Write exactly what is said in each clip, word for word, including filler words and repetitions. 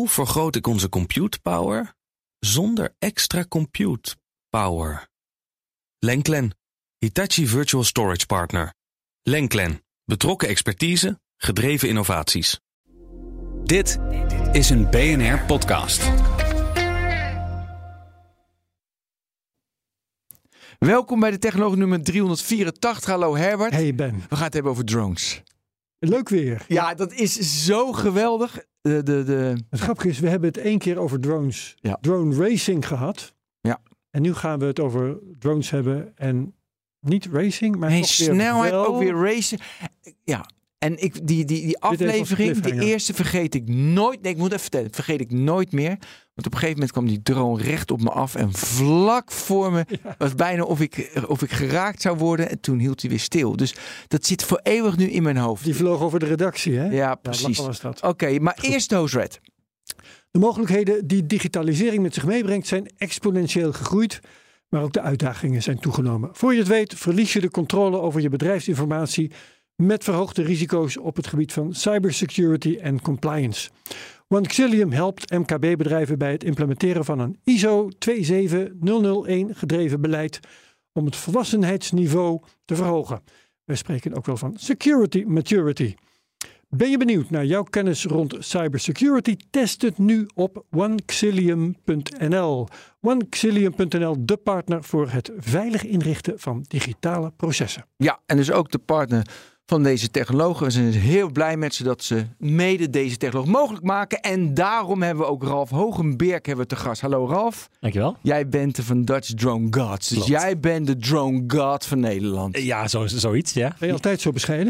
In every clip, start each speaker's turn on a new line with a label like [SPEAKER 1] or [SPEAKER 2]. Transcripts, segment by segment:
[SPEAKER 1] Hoe vergroot ik onze compute power zonder extra compute power? Lenklen, Hitachi Virtual Storage Partner. Lenklen, betrokken expertise, gedreven innovaties.
[SPEAKER 2] Dit is een B N R-podcast.
[SPEAKER 3] Welkom bij de Technoloog nummer driehonderdvierentachtig. Hallo Herbert.
[SPEAKER 4] Hey Ben.
[SPEAKER 3] We gaan het hebben over drones.
[SPEAKER 4] Leuk weer.
[SPEAKER 3] Ja, dat is zo geweldig. De, de, de...
[SPEAKER 4] Het grappige is, we hebben het één keer over drones,
[SPEAKER 3] Ja.
[SPEAKER 4] drone racing gehad.
[SPEAKER 3] Ja.
[SPEAKER 4] En nu gaan we het over drones hebben en niet racing, maar
[SPEAKER 3] Nee,
[SPEAKER 4] toch weer
[SPEAKER 3] snelheid,
[SPEAKER 4] wel.
[SPEAKER 3] ook weer racen. Ja, en ik, die, die, die aflevering, de
[SPEAKER 4] cliffhanger.
[SPEAKER 3] eerste vergeet ik nooit. Nee, ik moet even vertellen, vergeet ik nooit meer. Want op een gegeven moment kwam die drone recht op me af. En vlak voor me
[SPEAKER 4] Ja.
[SPEAKER 3] was bijna of ik, of ik geraakt zou worden. En toen hield hij weer stil. Dus dat zit voor eeuwig nu in mijn hoofd.
[SPEAKER 4] Die vloog over de redactie, hè?
[SPEAKER 3] Ja, precies.
[SPEAKER 4] lachen was dat.
[SPEAKER 3] Oké, maar eerst de host Red.
[SPEAKER 4] De mogelijkheden die digitalisering met zich meebrengt zijn exponentieel gegroeid, maar ook de uitdagingen zijn toegenomen. Voor je het weet verlies je de controle over je bedrijfsinformatie met verhoogde risico's op het gebied van cybersecurity en compliance. OneXilium helpt M K B-bedrijven bij het implementeren van een I S O twee zeven nul nul een gedreven beleid om het volwassenheidsniveau te verhogen. We spreken ook wel van security maturity. Ben je benieuwd naar jouw kennis rond cybersecurity? Test het nu op onexilium punt n l. onexilium punt n l, de partner voor het veilig inrichten van digitale processen.
[SPEAKER 3] Ja, en dus ook de partner van deze technologen. We zijn heel blij met ze dat ze mede deze technologie mogelijk maken. En daarom hebben we ook Ralf Hogenberg hebben we te gast. Hallo Ralf.
[SPEAKER 5] Dankjewel.
[SPEAKER 3] Jij bent van Dutch Drone Gods. Dus
[SPEAKER 5] Klopt.
[SPEAKER 3] jij bent de Drone God van Nederland.
[SPEAKER 5] Ja, zo, zoiets, ja.
[SPEAKER 4] Ben je altijd zo bescheiden?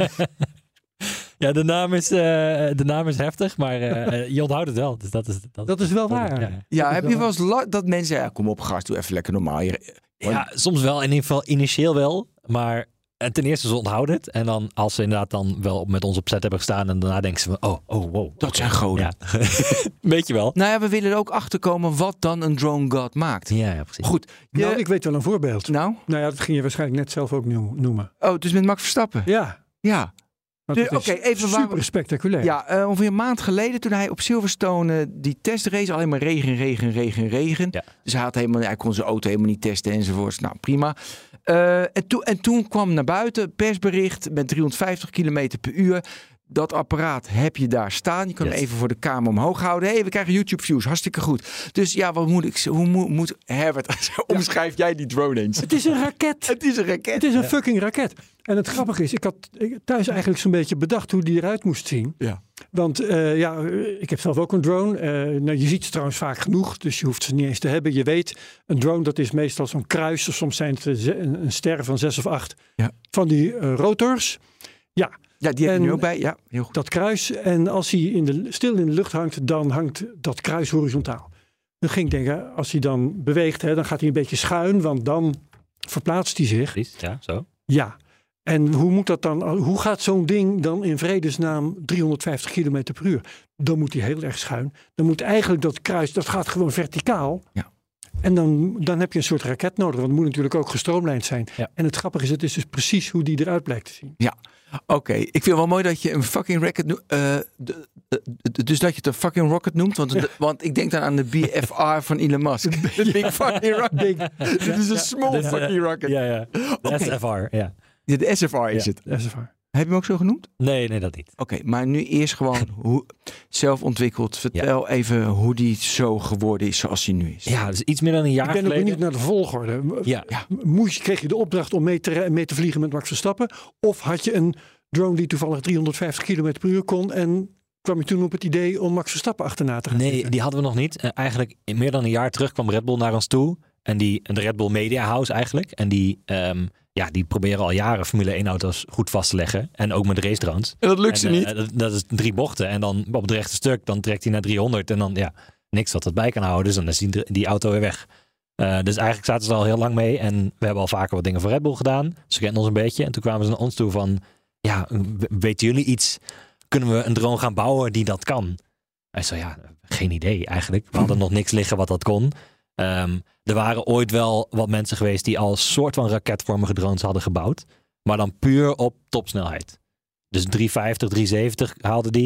[SPEAKER 5] Ja, de naam is, uh, de naam is heftig, maar uh, je onthoudt het wel. Dus dat is, dat,
[SPEAKER 4] Dat is wel
[SPEAKER 5] dat-
[SPEAKER 4] waar.
[SPEAKER 5] Ja.
[SPEAKER 3] Ja,
[SPEAKER 4] is
[SPEAKER 3] heb
[SPEAKER 4] wel
[SPEAKER 3] je wel eens la- dat mensen zeggen, ja, kom op gast, doe even lekker normaal. Je-
[SPEAKER 5] Ja, soms wel. In ieder geval initieel wel. Maar en ten eerste, ze onthouden het. En dan als ze inderdaad dan wel met ons op set hebben gestaan. En daarna denken ze van, oh, oh, wow.
[SPEAKER 3] Dat zijn goden.
[SPEAKER 5] Ja. Weet je wel.
[SPEAKER 3] Nou ja, we willen er ook achterkomen wat dan een Drone God maakt.
[SPEAKER 5] Ja, ja, precies.
[SPEAKER 3] Goed. Je-
[SPEAKER 4] Nou, ik weet wel een voorbeeld.
[SPEAKER 3] nou?
[SPEAKER 4] Nou ja, dat ging je waarschijnlijk net zelf ook noem- noemen.
[SPEAKER 3] Oh, dus met Max Verstappen.
[SPEAKER 4] Ja.
[SPEAKER 3] Ja.
[SPEAKER 4] want
[SPEAKER 3] Dus,
[SPEAKER 4] het is
[SPEAKER 3] oké, even waar-
[SPEAKER 4] super spectaculair.
[SPEAKER 3] Ja, uh, ongeveer een maand geleden toen hij op Silverstone uh, die testrace, alleen maar regen, regen, regen, regen.
[SPEAKER 5] Ja.
[SPEAKER 3] Dus hij, had helemaal, hij kon zijn auto helemaal niet testen enzovoorts. Nou, prima. Uh, en, to- en toen kwam naar buiten persbericht met driehonderdvijftig kilometer per uur. Dat apparaat heb je daar staan. Je kan
[SPEAKER 5] Yes.
[SPEAKER 3] hem even voor de camera omhoog houden. Hé, hey, we krijgen YouTube views. Hartstikke goed. Dus ja, wat moet ik... Hoe moet, moet Herbert, omschrijf jij die drone eens?
[SPEAKER 4] Het is een raket.
[SPEAKER 3] Het is een raket.
[SPEAKER 4] Het is een fucking raket. En het grappige is, ik had ik- thuis eigenlijk zo'n beetje bedacht hoe die eruit moest zien.
[SPEAKER 3] Ja.
[SPEAKER 4] Want uh, ja, ik heb zelf ook een drone. Uh, nou, je ziet ze trouwens vaak genoeg, dus je hoeft ze niet eens te hebben. Je weet, een drone dat is meestal zo'n kruis. Of soms zijn het een, een ster van zes of acht
[SPEAKER 3] Ja.
[SPEAKER 4] van die uh, rotors. Ja,
[SPEAKER 3] Ja, die heb je
[SPEAKER 4] En-
[SPEAKER 3] nu ook bij. Ja, heel goed.
[SPEAKER 4] dat kruis. En als hij in de, stil in de lucht hangt, dan hangt dat kruis horizontaal. Dan ging ik denken, als hij dan beweegt, hè, dan gaat hij een beetje schuin. Want dan verplaatst hij zich.
[SPEAKER 5] Precies, ja, zo.
[SPEAKER 4] Ja, en hoe moet dat dan? Hoe gaat zo'n ding dan in vredesnaam driehonderdvijftig kilometer per uur? Dan moet hij heel erg schuin. Dan moet eigenlijk dat kruis, dat gaat gewoon verticaal.
[SPEAKER 3] Ja.
[SPEAKER 4] En dan, dan heb je een soort raket nodig, want het moet natuurlijk ook gestroomlijnd zijn.
[SPEAKER 5] Ja.
[SPEAKER 4] En het grappige is, het is dus precies hoe die eruit blijkt te zien.
[SPEAKER 3] Ja, oké. Ik vind het wel mooi dat je een fucking rocket noemt. Uh, de- de- de- dus dat je het een fucking rocket noemt. Want, de- want ik denk dan aan de B F R van Elon Musk. De Big Fucking Rocket.
[SPEAKER 4] Big,
[SPEAKER 3] Dit is een small
[SPEAKER 5] Dit is, uh,
[SPEAKER 3] fucking rocket.
[SPEAKER 5] Ja, ja. De
[SPEAKER 3] Oké.
[SPEAKER 5] S F R, ja.
[SPEAKER 3] Ja, de S F R is
[SPEAKER 5] Ja.
[SPEAKER 3] het.
[SPEAKER 4] dat is waar.
[SPEAKER 3] Heb je hem ook zo genoemd?
[SPEAKER 5] Nee, nee, dat niet.
[SPEAKER 3] Oké, maar nu eerst gewoon hoe, zelf ontwikkeld. Vertel even hoe die zo geworden is zoals hij nu is.
[SPEAKER 5] Ja, dus iets meer dan een jaar
[SPEAKER 4] Ik ben ook
[SPEAKER 5] geleden.
[SPEAKER 4] benieuwd naar de volgorde.
[SPEAKER 5] Ja,
[SPEAKER 3] Ja.
[SPEAKER 4] Moest je, kreeg je de opdracht om mee te, mee te vliegen met Max Verstappen? Of had je een drone die toevallig driehonderdvijftig kilometer per uur kon en kwam je toen op het idee om Max Verstappen achterna te gaan
[SPEAKER 5] nee,
[SPEAKER 4] zitten?
[SPEAKER 5] die hadden we nog niet. Uh, eigenlijk in meer dan een jaar terug kwam Red Bull naar ons toe. En die, de Red Bull Media House eigenlijk. En die, um, ja, die proberen al jaren Formule één auto's goed vast te leggen. En ook met race drones.
[SPEAKER 3] En dat lukt ze
[SPEAKER 5] En, uh,
[SPEAKER 3] niet.
[SPEAKER 5] dat, dat is drie bochten. En dan op het rechte stuk, dan trekt hij naar driehonderd. En dan, ja, niks wat het bij kan houden. Dus dan is die, die auto weer weg. Uh, dus eigenlijk zaten ze er al heel lang mee. En we hebben al vaker wat dingen voor Red Bull gedaan. Ze kennen ons een beetje. En toen kwamen ze naar ons toe van, ja, weten jullie iets? Kunnen we een drone gaan bouwen die dat kan? Hij zei, ja, geen idee eigenlijk. We hadden nog niks liggen wat dat kon. Um, er waren ooit wel wat mensen geweest die al een soort van raketvormige drones hadden gebouwd. Maar dan puur op topsnelheid. Dus driehonderdvijftig, driehonderdzeventig haalde die.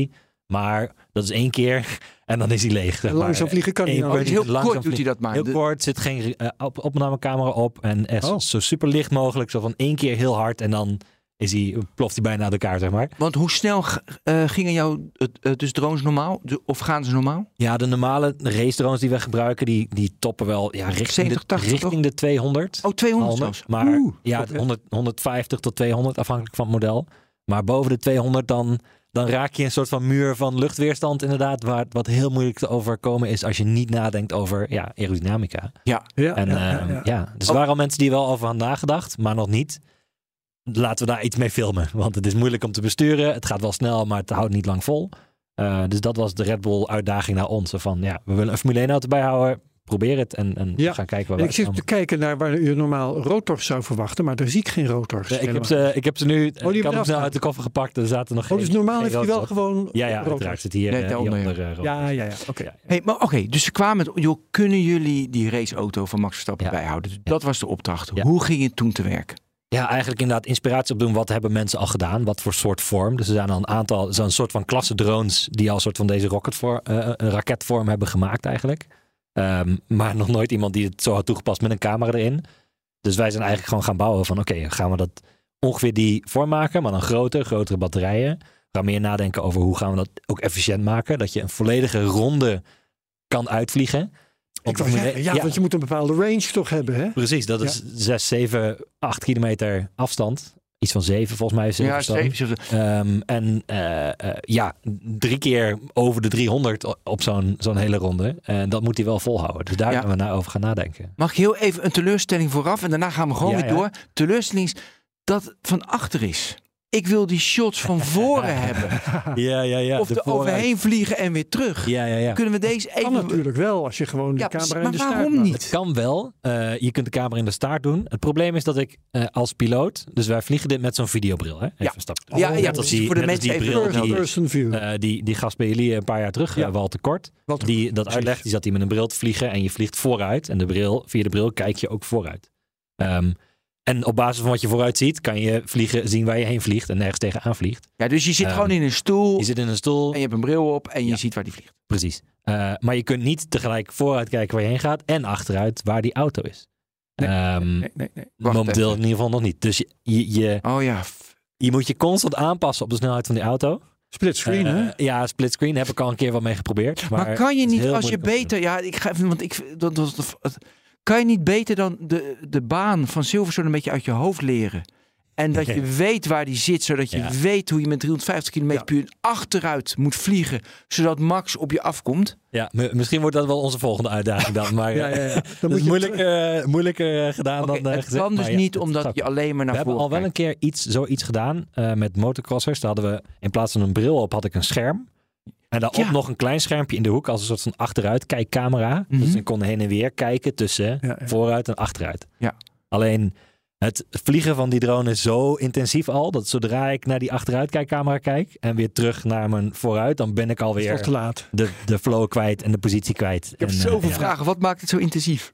[SPEAKER 5] Maar dat is één keer en dan is hij leeg. Zeg maar.
[SPEAKER 4] Langzaam vliegen kan niet.
[SPEAKER 5] Eén
[SPEAKER 3] Oh, dus heel
[SPEAKER 5] langzaam
[SPEAKER 3] kort doet hij dat maar.
[SPEAKER 5] Heel
[SPEAKER 3] De-
[SPEAKER 5] kort, zit geen uh, op, opnamecamera op. En echt
[SPEAKER 4] Oh.
[SPEAKER 5] zo super licht mogelijk. Zo van één keer heel hard en dan is hij, ploft hij bijna uit elkaar, zeg maar.
[SPEAKER 3] Want hoe snel g- uh, gingen jouw uh, uh, dus drones normaal? De- of gaan ze normaal?
[SPEAKER 5] Ja, de normale race drones die we gebruiken, die, die toppen wel ja, richting,
[SPEAKER 3] zeventig,
[SPEAKER 5] de,
[SPEAKER 3] tachtig
[SPEAKER 5] richting de tweehonderd.
[SPEAKER 3] Oh, tweehonderd
[SPEAKER 5] honderd.
[SPEAKER 3] zelfs.
[SPEAKER 5] Maar
[SPEAKER 3] Oeh,
[SPEAKER 5] ja,
[SPEAKER 4] oké.
[SPEAKER 5] honderd, honderdvijftig tot tweehonderd afhankelijk van het model. Maar boven de tweehonderd dan, dan raak je een soort van muur van luchtweerstand inderdaad. Waar, wat heel moeilijk te overkomen is als je niet nadenkt over ja, aerodynamica.
[SPEAKER 3] Ja.
[SPEAKER 4] Ja,
[SPEAKER 5] En
[SPEAKER 4] ja,
[SPEAKER 5] ja,
[SPEAKER 4] ja, ja.
[SPEAKER 5] ja, dus
[SPEAKER 3] Oh.
[SPEAKER 5] er waren al mensen die er wel over hadden nagedacht, maar nog niet. Laten we daar iets mee filmen. Want het is moeilijk om te besturen. Het gaat wel snel, maar het houdt niet lang vol. Uh, dus dat was de Red Bull uitdaging naar ons. Van ja, we willen een Formule één auto bijhouden. Probeer het en, en
[SPEAKER 4] Ja.
[SPEAKER 5] we gaan kijken waar
[SPEAKER 4] En
[SPEAKER 5] we
[SPEAKER 4] ik zit te
[SPEAKER 5] uitkomen.
[SPEAKER 4] kijken naar waar je normaal rotors zou verwachten, maar daar zie ik geen rotors.
[SPEAKER 5] Ja, ik, heb
[SPEAKER 4] helemaal.
[SPEAKER 5] ze, ik heb ze nu.
[SPEAKER 4] die
[SPEAKER 5] ik had
[SPEAKER 4] eraf
[SPEAKER 5] hem snel
[SPEAKER 4] staan.
[SPEAKER 5] uit de koffer gepakt. Er zaten nog
[SPEAKER 4] Oh,
[SPEAKER 5] geen.
[SPEAKER 4] dus normaal
[SPEAKER 5] geen
[SPEAKER 4] heeft hij wel
[SPEAKER 5] rotors op.
[SPEAKER 4] gewoon
[SPEAKER 5] Ja, ja,
[SPEAKER 4] rotors.
[SPEAKER 5] uiteraard zit hier
[SPEAKER 3] Nee,
[SPEAKER 5] uh,
[SPEAKER 3] daaronder,
[SPEAKER 5] die
[SPEAKER 3] ja.
[SPEAKER 5] andere. Uh,
[SPEAKER 4] Ja, ja, ja. Oké.
[SPEAKER 5] ja.
[SPEAKER 3] Hey, maar oké, dus ze kwamen met, joh, kunnen jullie die raceauto van Max Verstappen
[SPEAKER 5] Ja.
[SPEAKER 3] bijhouden? Dus dat was de opdracht.
[SPEAKER 5] Ja.
[SPEAKER 3] Hoe ging het toen te werk?
[SPEAKER 5] Ja, eigenlijk inderdaad inspiratie opdoen. Wat hebben mensen al gedaan? Wat voor soort vorm? Dus er zijn al een aantal, zo'n soort van klasse drones die al een soort van deze rocket voor, uh, een raketvorm hebben gemaakt eigenlijk. Um, maar nog nooit iemand die het zo had toegepast met een camera erin. Dus wij zijn eigenlijk gewoon gaan bouwen van oké, okay, gaan we dat ongeveer die vorm maken, maar dan groter, grotere batterijen. We gaan meer nadenken over hoe gaan we dat ook efficiënt maken. Dat je een volledige ronde kan uitvliegen.
[SPEAKER 4] Ik wou zeggen, ja, want je moet een bepaalde range toch hebben, hè?
[SPEAKER 5] Precies, dat is zes, zeven, acht kilometer afstand. Iets van zeven, volgens mij. Is
[SPEAKER 3] Ja,
[SPEAKER 5] zeven,
[SPEAKER 3] zeven.
[SPEAKER 5] um, en uh, uh, ja, drie keer over de driehonderd op zo'n zo'n hele ronde. En dat moet hij wel volhouden. Dus daar
[SPEAKER 3] Ja.
[SPEAKER 5] gaan we nou over gaan nadenken.
[SPEAKER 3] Mag ik heel even een teleurstelling vooraf en daarna gaan we gewoon
[SPEAKER 5] Ja,
[SPEAKER 3] weer
[SPEAKER 5] ja.
[SPEAKER 3] door. Teleurstelling is dat van achter is. Ik wil die shots van voren hebben.
[SPEAKER 5] Ja, ja, ja.
[SPEAKER 3] Of er overheen vliegen en weer terug.
[SPEAKER 5] Ja, ja, ja.
[SPEAKER 3] Kunnen we deze
[SPEAKER 4] Kan
[SPEAKER 3] even...
[SPEAKER 4] natuurlijk wel, als je gewoon de
[SPEAKER 3] Ja,
[SPEAKER 4] camera
[SPEAKER 3] maar
[SPEAKER 4] in de staart
[SPEAKER 3] waarom
[SPEAKER 4] maakt.
[SPEAKER 3] niet?
[SPEAKER 5] Het kan wel. Uh, je kunt de camera in de staart doen. Het probleem is dat ik uh, als piloot... Dus wij vliegen dit met zo'n videobril. Hè? Even
[SPEAKER 3] Ja.
[SPEAKER 5] een stap.
[SPEAKER 3] Ja, ja,
[SPEAKER 5] Net als
[SPEAKER 3] precies.
[SPEAKER 5] die,
[SPEAKER 3] Voor de
[SPEAKER 5] net als
[SPEAKER 3] mensen
[SPEAKER 5] die
[SPEAKER 3] even
[SPEAKER 5] bril
[SPEAKER 3] door-
[SPEAKER 5] die,
[SPEAKER 4] Person view.
[SPEAKER 5] uh, die, die gast bij jullie een paar jaar terug,
[SPEAKER 4] Ja.
[SPEAKER 5] uh, Walter Kort.
[SPEAKER 4] Walter
[SPEAKER 5] Die
[SPEAKER 4] Kort,
[SPEAKER 5] dat
[SPEAKER 4] precies.
[SPEAKER 5] uitlegt. Die zat hier met een bril te vliegen. En je vliegt vooruit. En de bril, via de bril kijk je ook vooruit. Um, En op basis van wat je vooruit ziet, kan je vliegen, zien waar je heen vliegt en nergens tegenaan vliegt.
[SPEAKER 3] Ja, dus je zit
[SPEAKER 5] Um,
[SPEAKER 3] gewoon in een stoel
[SPEAKER 5] Je zit in een stoel.
[SPEAKER 3] en je hebt een bril op en je
[SPEAKER 5] Ja.
[SPEAKER 3] ziet waar die vliegt.
[SPEAKER 5] Precies. Uh, maar je kunt niet tegelijk vooruit kijken waar je heen gaat en achteruit waar die auto is.
[SPEAKER 4] Nee,
[SPEAKER 5] um,
[SPEAKER 4] Nee, nee, nee.
[SPEAKER 3] Wacht
[SPEAKER 5] momenteel
[SPEAKER 3] even.
[SPEAKER 5] in ieder geval nog niet. Dus je, je, je,
[SPEAKER 3] Oh ja. f-
[SPEAKER 5] je moet je constant aanpassen op de snelheid van die auto.
[SPEAKER 4] Split screen,
[SPEAKER 5] Uh,
[SPEAKER 4] hè?
[SPEAKER 5] Ja, split screen heb ik al een keer wat mee geprobeerd. Maar,
[SPEAKER 3] Maar, kan je
[SPEAKER 5] het is
[SPEAKER 3] niet
[SPEAKER 5] heel
[SPEAKER 3] als je
[SPEAKER 5] moeilijk om te
[SPEAKER 3] beter... Ja, ik ga even... Want ik, dat, dat, dat- het- kan je niet beter dan de, de baan van Silverstone een beetje uit je hoofd leren? En dat je weet waar die zit, zodat je
[SPEAKER 5] Ja.
[SPEAKER 3] weet hoe je met driehonderdvijftig kilometer per uur achteruit moet vliegen, zodat Max op je afkomt.
[SPEAKER 5] doen. Ja, m- misschien wordt dat wel onze volgende uitdaging dan. Maar
[SPEAKER 4] Ja, ja, ja. Dan
[SPEAKER 5] dat
[SPEAKER 4] moet
[SPEAKER 5] is
[SPEAKER 4] je
[SPEAKER 5] moeilijker, uh, moeilijker gedaan
[SPEAKER 3] Oké,
[SPEAKER 5] dan uh,
[SPEAKER 3] het
[SPEAKER 5] gezegd.
[SPEAKER 3] kan dus
[SPEAKER 5] maar ja,
[SPEAKER 3] niet
[SPEAKER 5] het
[SPEAKER 3] omdat
[SPEAKER 5] gaat
[SPEAKER 3] je alleen maar naar
[SPEAKER 5] We hebben
[SPEAKER 3] voren
[SPEAKER 5] al wel een
[SPEAKER 3] kijkt.
[SPEAKER 5] keer iets, zoiets gedaan uh, met motocrossers. Daar hadden we in plaats van een bril op, had ik een scherm. En daarop
[SPEAKER 3] Ja.
[SPEAKER 5] nog een klein schermpje in de hoek als een soort van achteruit kijkcamera.
[SPEAKER 3] Mhm.
[SPEAKER 5] Dus ik kon heen en weer kijken tussen
[SPEAKER 4] Ja, ja.
[SPEAKER 5] vooruit en achteruit.
[SPEAKER 3] Ja.
[SPEAKER 5] Alleen het vliegen van die drone is zo intensief al, dat zodra ik naar die achteruitkijkcamera kijk en weer terug naar mijn vooruit, dan ben ik
[SPEAKER 4] Het is al
[SPEAKER 5] alweer
[SPEAKER 4] te laat.
[SPEAKER 5] de, de flow kwijt en de positie kwijt.
[SPEAKER 3] Ik heb
[SPEAKER 5] en, uh,
[SPEAKER 3] zoveel
[SPEAKER 5] ja.
[SPEAKER 3] vragen. Wat maakt het zo intensief?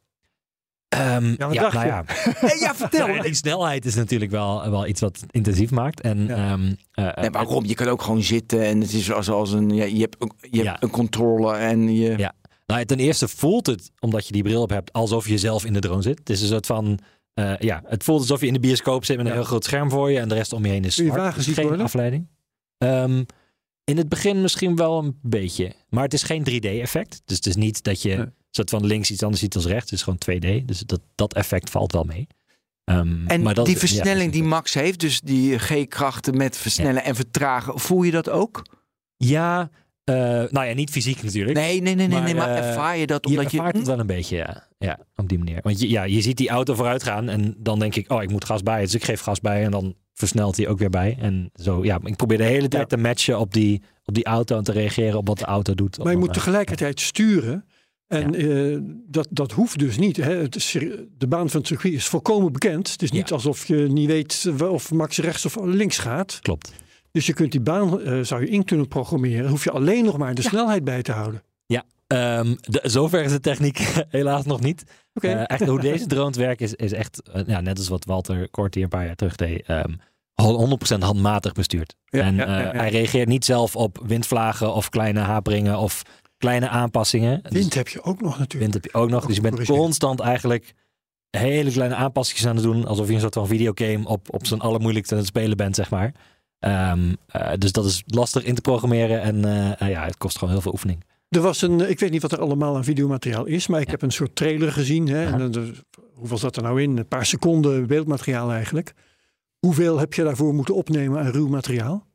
[SPEAKER 5] Um,
[SPEAKER 4] Ja, wat dacht
[SPEAKER 5] nou
[SPEAKER 4] je?
[SPEAKER 5] ja,
[SPEAKER 3] Hey, ja, vertel.
[SPEAKER 5] Nou ja, die snelheid is natuurlijk wel, wel iets wat intensief maakt. En,
[SPEAKER 4] Ja.
[SPEAKER 5] um, uh,
[SPEAKER 3] Nee, waarom? Je kan ook gewoon zitten en het is als, als een... Ja, je hebt, een- je hebt
[SPEAKER 5] Ja.
[SPEAKER 3] een controle en je...
[SPEAKER 5] Ja. Nou, ja, ten eerste voelt het, omdat je die bril op hebt, alsof je zelf in de drone zit. Het is een soort van... Uh, ja, het voelt alsof je in de bioscoop zit met een
[SPEAKER 4] Ja.
[SPEAKER 5] heel groot scherm voor je en de rest om je heen is
[SPEAKER 4] Kun je
[SPEAKER 5] zwart.
[SPEAKER 4] wagen
[SPEAKER 5] Dus
[SPEAKER 4] ziet
[SPEAKER 5] geen
[SPEAKER 4] worden?
[SPEAKER 5] afleiding. Um, in het begin misschien wel een beetje. Maar het is geen drie D effect. Dus het is niet dat je
[SPEAKER 4] Nee.
[SPEAKER 5] soort van links iets anders ziet als rechts. Het is gewoon twee D. Dus dat, dat effect valt wel mee. Um,
[SPEAKER 3] En
[SPEAKER 5] maar dat,
[SPEAKER 3] die
[SPEAKER 5] ja,
[SPEAKER 3] versnelling
[SPEAKER 5] precies.
[SPEAKER 3] die Max heeft, dus die G-krachten met versnellen en vertragen, voel je dat ook?
[SPEAKER 5] Ja, uh, nou ja, niet fysiek natuurlijk.
[SPEAKER 3] Nee, nee, nee, nee,
[SPEAKER 5] Maar,
[SPEAKER 3] nee, maar
[SPEAKER 5] eh,
[SPEAKER 3] ervaar je dat
[SPEAKER 5] Je
[SPEAKER 3] omdat je...
[SPEAKER 5] ervaart het wel een beetje, ja. Ja, op die manier. Want je, ja, je ziet die auto vooruit gaan en dan denk ik, oh, ik moet gas bij. Dus ik geef gas bij en dan versnelt hij ook weer bij. En zo, ja, ik probeer de hele tijd
[SPEAKER 4] Ja.
[SPEAKER 5] te matchen op die, op die auto en te reageren op wat de auto doet.
[SPEAKER 4] Maar je
[SPEAKER 5] Op
[SPEAKER 4] moet
[SPEAKER 5] een-
[SPEAKER 4] tegelijkertijd sturen. En
[SPEAKER 5] Ja.
[SPEAKER 4] eh, dat, dat hoeft dus niet. Hè. Het is, de baan van het circuit is volkomen bekend. Het is niet
[SPEAKER 5] Ja.
[SPEAKER 4] alsof je niet weet of Max rechts of links gaat.
[SPEAKER 5] Klopt.
[SPEAKER 4] Dus je kunt die baan, eh, zou je in kunnen programmeren. Hoef je alleen nog maar de snelheid bij te houden.
[SPEAKER 5] Um, de, zover is de techniek helaas nog niet.
[SPEAKER 4] Oké.
[SPEAKER 5] Uh, echt hoe deze drones werken is, is echt, uh, ja, net als wat Walter Kort hier een paar jaar terug deed. Um, honderd procent handmatig bestuurd.
[SPEAKER 4] Ja,
[SPEAKER 5] en
[SPEAKER 4] ja, ja,
[SPEAKER 5] uh,
[SPEAKER 4] ja.
[SPEAKER 5] hij reageert niet zelf op windvlagen of kleine haperingen of kleine aanpassingen.
[SPEAKER 4] Wind
[SPEAKER 5] Dus
[SPEAKER 4] heb je ook nog natuurlijk.
[SPEAKER 5] wind heb je ook nog. Dus je bent
[SPEAKER 4] Corrigeer.
[SPEAKER 5] constant eigenlijk hele kleine aanpassingen aan het doen. Alsof je een soort van videogame op, op zijn allermoeilijkste aan het spelen bent, zeg maar. Um, uh, dus dat is lastig in te programmeren. En uh, uh, ja, het kost gewoon heel veel oefening.
[SPEAKER 4] Er was een, ik weet niet wat er allemaal aan videomateriaal is, maar ik
[SPEAKER 5] Ja.
[SPEAKER 4] heb een soort trailer gezien. Hè, en, dan- hoeveel zat er nou in? Een paar seconden beeldmateriaal eigenlijk. Hoeveel heb je daarvoor moeten opnemen aan ruw materiaal?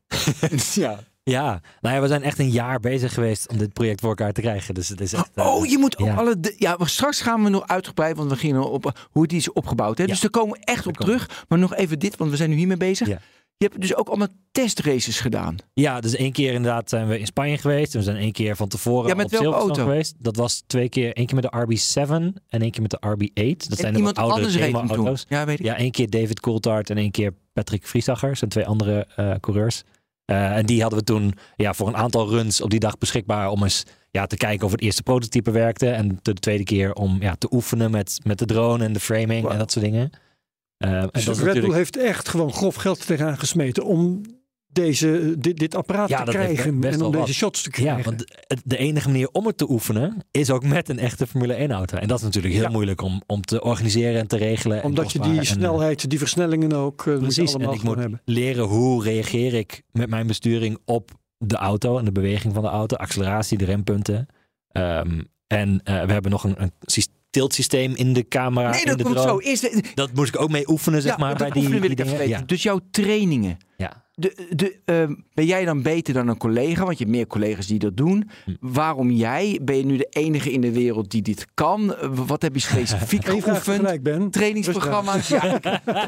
[SPEAKER 3] ja.
[SPEAKER 5] Ja, nou ja, we zijn echt een jaar bezig geweest om dit project voor elkaar te krijgen. Dus het is echt... Uh,
[SPEAKER 3] Oh, je moet ook
[SPEAKER 5] ja.
[SPEAKER 3] alle... De, ja, maar straks gaan we nog uitgebreid, want we gingen op hoe het is opgebouwd. Hè?
[SPEAKER 5] Ja.
[SPEAKER 3] Dus daar komen we echt op
[SPEAKER 5] Daar komen
[SPEAKER 3] terug. Maar nog even dit, want we zijn nu hiermee bezig.
[SPEAKER 5] Ja.
[SPEAKER 3] Je hebt dus ook allemaal testraces gedaan.
[SPEAKER 5] Ja, dus één keer inderdaad zijn we in Spanje geweest. En we zijn één keer van tevoren
[SPEAKER 3] Ja, met
[SPEAKER 5] op
[SPEAKER 3] welke
[SPEAKER 5] Silverstone
[SPEAKER 3] auto?
[SPEAKER 5] geweest. Dat was twee keer. Één keer met de R B zeven en één keer met de R B acht. Dat
[SPEAKER 3] En
[SPEAKER 5] zijn de
[SPEAKER 3] iemand
[SPEAKER 5] wat oudere
[SPEAKER 3] anders reed hem toen.
[SPEAKER 5] demo-auto's.
[SPEAKER 3] Ja, weet ik.
[SPEAKER 5] Ja, één keer David Coulthard en één keer Patrick Vriesacher. Dat zijn twee andere uh, coureurs. Uh, en die hadden we toen ja, voor een aantal runs op die dag beschikbaar om eens ja, te kijken of het eerste prototype werkte. En de tweede keer om ja, te oefenen met, met de drone en de framing
[SPEAKER 3] Wow.
[SPEAKER 5] en dat soort dingen. Uh, en
[SPEAKER 4] Dus
[SPEAKER 5] dat is
[SPEAKER 4] Red Bull
[SPEAKER 5] natuurlijk...
[SPEAKER 4] heeft echt gewoon grof geld tegenaan gesmeten om deze, dit, dit apparaat
[SPEAKER 5] Ja,
[SPEAKER 4] te
[SPEAKER 5] dat heeft
[SPEAKER 4] krijgen
[SPEAKER 5] best
[SPEAKER 4] en om
[SPEAKER 5] wel
[SPEAKER 4] deze
[SPEAKER 5] wat.
[SPEAKER 4] shots te krijgen.
[SPEAKER 5] Ja, want de, de enige manier om het te oefenen is ook met een echte Formule één auto. En dat is natuurlijk heel
[SPEAKER 4] Ja.
[SPEAKER 5] moeilijk om, om te organiseren en te regelen.
[SPEAKER 4] Omdat
[SPEAKER 5] en
[SPEAKER 4] je
[SPEAKER 5] kostbaar
[SPEAKER 4] die
[SPEAKER 5] en,
[SPEAKER 4] snelheid, die versnellingen ook uh, moet je
[SPEAKER 5] Precies,
[SPEAKER 4] allemaal
[SPEAKER 5] en ik
[SPEAKER 4] gewoon
[SPEAKER 5] moet
[SPEAKER 4] hebben.
[SPEAKER 5] leren hoe reageer ik met mijn besturing op de auto en de beweging van de auto, acceleratie, de rempunten. Um, en uh, we hebben nog een, een tiltsysteem in de camera.
[SPEAKER 3] Nee,
[SPEAKER 5] in
[SPEAKER 3] dat
[SPEAKER 5] de
[SPEAKER 3] komt
[SPEAKER 5] drone.
[SPEAKER 3] zo. Eerst, de-
[SPEAKER 5] Dat moest ik ook mee oefenen, zeg
[SPEAKER 3] ja,
[SPEAKER 5] maar,
[SPEAKER 3] dat
[SPEAKER 5] bij die,
[SPEAKER 3] oefenen wil
[SPEAKER 5] die
[SPEAKER 3] ik even
[SPEAKER 5] dingen.
[SPEAKER 3] weten.
[SPEAKER 5] Ja.
[SPEAKER 3] Dus jouw trainingen.
[SPEAKER 5] Ja.
[SPEAKER 3] De, de, uh, ben jij dan beter dan een collega? Want je hebt meer collega's die dat doen.
[SPEAKER 5] Hm.
[SPEAKER 3] Waarom jij? Ben je nu de enige in de wereld die dit kan? Uh, wat heb je specifiek
[SPEAKER 4] Eén vraag
[SPEAKER 3] geoefend?
[SPEAKER 4] tegelijk, Ben.
[SPEAKER 3] Trainingsprogramma's? Ja.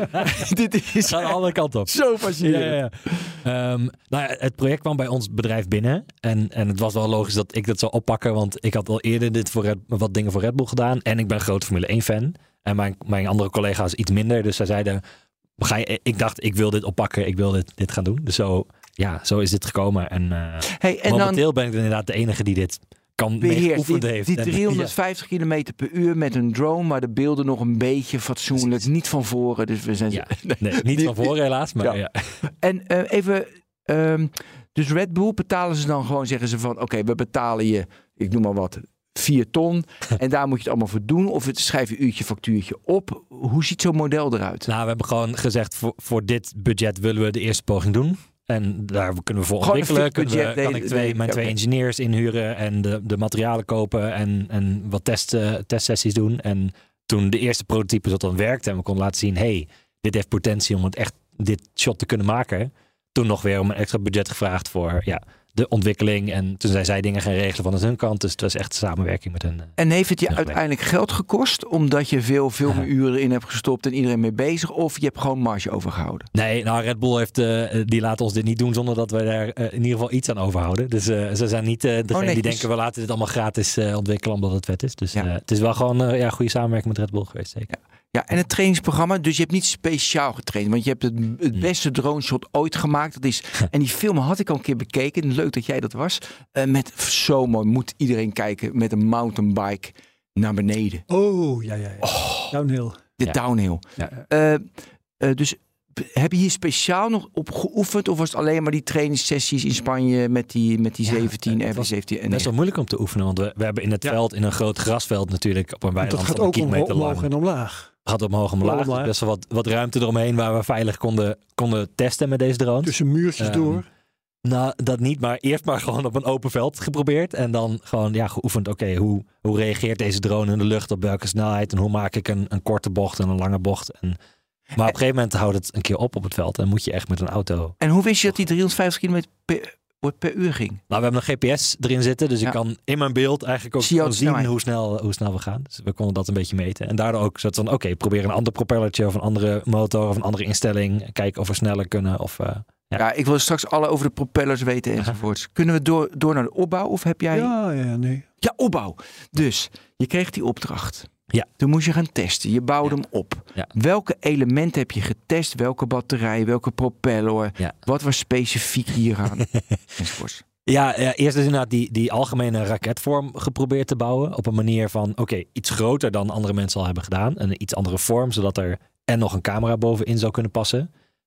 [SPEAKER 3] Dit is
[SPEAKER 5] Gaan alle kanten op.
[SPEAKER 3] zo
[SPEAKER 5] Ja,
[SPEAKER 3] fascinerend.
[SPEAKER 5] ja, ja. Um, nou ja, het project kwam bij ons bedrijf binnen. En, en het was wel logisch dat ik dat zou oppakken. Want ik had al eerder dit voor Red, wat dingen voor Red Bull gedaan. En ik ben een grote Formule één fan. En mijn, mijn andere collega's iets minder. Dus zij zeiden... Ga je, ik dacht, ik wil dit oppakken. Ik wil dit, dit gaan doen. Dus zo, ja, zo is dit gekomen. En, uh,
[SPEAKER 3] Hey, en
[SPEAKER 5] momenteel
[SPEAKER 3] dan
[SPEAKER 5] ben ik inderdaad de enige die dit kan
[SPEAKER 3] beheerst
[SPEAKER 5] meegeoefend
[SPEAKER 3] die,
[SPEAKER 5] heeft.
[SPEAKER 3] die
[SPEAKER 5] En-
[SPEAKER 3] driehonderdvijftig kilometer per uur met een drone, maar de beelden nog een beetje fatsoenlijk.
[SPEAKER 5] Precies.
[SPEAKER 3] Niet van voren. Dus we zijn
[SPEAKER 5] Ja,
[SPEAKER 3] zo-
[SPEAKER 5] ja. Nee, niet van voren helaas. Maar
[SPEAKER 3] Ja.
[SPEAKER 5] ja.
[SPEAKER 3] En uh, even, um, dus Red Bull betalen ze dan gewoon, zeggen ze van, oké, okay, we betalen je, ik noem maar wat, vier ton. En daar moet je het allemaal voor doen. Of het schrijf je uurtje, factuurtje op. Hoe ziet zo'n model eruit?
[SPEAKER 5] Nou, we hebben gewoon gezegd, voor, voor dit budget willen we de eerste poging doen. En daar kunnen we voor
[SPEAKER 3] Gewoon een
[SPEAKER 5] ontwikkelen.
[SPEAKER 3] fix
[SPEAKER 5] Kunnen we,
[SPEAKER 3] budget,
[SPEAKER 5] kan
[SPEAKER 3] nee,
[SPEAKER 5] ik twee,
[SPEAKER 3] nee,
[SPEAKER 5] mijn
[SPEAKER 3] ja,
[SPEAKER 5] twee
[SPEAKER 3] oké.
[SPEAKER 5] engineers inhuren en de, de materialen kopen en, en wat test, uh, testsessies doen. En toen de eerste prototype dat dan werkte en we konden laten zien, hey, dit heeft potentie om het echt dit shot te kunnen maken. Toen nog weer om een extra budget gevraagd voor ja, de ontwikkeling. En toen zijn zij dingen gaan regelen vanuit hun kant. Dus het was echt samenwerking met hun. uh,
[SPEAKER 3] En heeft het je
[SPEAKER 5] Ja,
[SPEAKER 3] uiteindelijk geld gekost, omdat je veel filmuren in hebt gestopt en iedereen mee bezig? Of je hebt gewoon marge overgehouden?
[SPEAKER 5] Nee, nou Red Bull heeft, uh, die laat ons dit niet doen zonder dat we daar uh, in ieder geval iets aan overhouden. Dus uh, ze zijn niet uh, degene
[SPEAKER 3] nee,
[SPEAKER 5] die
[SPEAKER 3] dus-
[SPEAKER 5] denken we laten dit allemaal gratis uh, ontwikkelen omdat het vet is. Dus
[SPEAKER 3] Ja.
[SPEAKER 5] uh, het is wel gewoon uh, ja, goede samenwerking met Red Bull geweest. Zeker.
[SPEAKER 3] Ja, en het trainingsprogramma, dus je hebt niet speciaal getraind, want je hebt het, het beste drone shot ooit gemaakt. Dat is, en die film had ik al een keer bekeken, leuk dat jij dat was. Uh, met zo mooi, moet iedereen kijken, met een mountainbike naar beneden.
[SPEAKER 4] Oh, ja, ja, ja. Downhill.
[SPEAKER 3] De
[SPEAKER 5] Ja.
[SPEAKER 3] downhill.
[SPEAKER 5] Ja.
[SPEAKER 3] Uh, uh, dus b- heb je hier speciaal nog op geoefend? Of was het alleen maar die trainingssessies in Spanje met die, met die
[SPEAKER 5] Ja,
[SPEAKER 3] zeventien,
[SPEAKER 5] het
[SPEAKER 3] R B
[SPEAKER 5] was
[SPEAKER 3] zeventien? En
[SPEAKER 5] Best wel moeilijk om te oefenen, want we, we hebben in het
[SPEAKER 4] Ja.
[SPEAKER 5] veld, in een groot grasveld natuurlijk, op een
[SPEAKER 4] Want dat
[SPEAKER 5] weiland
[SPEAKER 4] gaat
[SPEAKER 5] van een
[SPEAKER 4] ook om,
[SPEAKER 5] kilometer
[SPEAKER 4] omhoog
[SPEAKER 5] lang.
[SPEAKER 4] en omlaag.
[SPEAKER 5] Gaat omhoog en omlaag.
[SPEAKER 4] Omlaag.
[SPEAKER 5] Dus best wel wat, wat ruimte eromheen waar we veilig konden, konden testen met deze drones.
[SPEAKER 4] Tussen muurtjes
[SPEAKER 5] Ehm,
[SPEAKER 4] door.
[SPEAKER 5] Nou, dat niet, maar eerst maar gewoon op een open veld geprobeerd. En dan gewoon ja, geoefend, oké, okay, hoe, hoe reageert deze drone in de lucht op welke snelheid? En hoe maak ik een, een korte bocht en een lange bocht? En, maar op een gegeven moment houdt het een keer op op het veld. En moet je echt met een auto...
[SPEAKER 3] En hoe wist je dat die driehonderdvijftig kilometer per, per uur ging?
[SPEAKER 5] Nou, we hebben een G P S erin zitten, dus
[SPEAKER 3] Ja.
[SPEAKER 5] ik kan in mijn beeld eigenlijk ook
[SPEAKER 3] Zie je
[SPEAKER 5] gewoon
[SPEAKER 3] de
[SPEAKER 5] zien
[SPEAKER 3] snelheid?
[SPEAKER 5] hoe snel, hoe snel we gaan. Dus we konden dat een beetje meten. En daardoor ook soort van, oké, okay, probeer een ander propellertje of een andere motor of een andere instelling. Kijken of we sneller kunnen of... Uh,
[SPEAKER 3] Ja.
[SPEAKER 5] Ja.
[SPEAKER 3] ik wil straks alle over de propellers weten enzovoorts. Kunnen we door, door naar de opbouw of heb jij...
[SPEAKER 4] Ja, ja, nee.
[SPEAKER 3] Ja, opbouw. Dus, je kreeg die opdracht.
[SPEAKER 5] Ja.
[SPEAKER 3] Toen moest je gaan testen. Je bouwde
[SPEAKER 5] Ja.
[SPEAKER 3] hem op.
[SPEAKER 5] Ja.
[SPEAKER 3] Welke elementen heb je getest? Welke batterij? Welke propeller?
[SPEAKER 5] Ja.
[SPEAKER 3] Wat was specifiek hieraan? enzovoorts.
[SPEAKER 5] Ja, ja, eerst is inderdaad die, die algemene raketvorm geprobeerd te bouwen. Op een manier van, oké, okay, iets groter dan andere mensen al hebben gedaan. En een iets andere vorm, zodat er en nog een camera bovenin zou kunnen passen.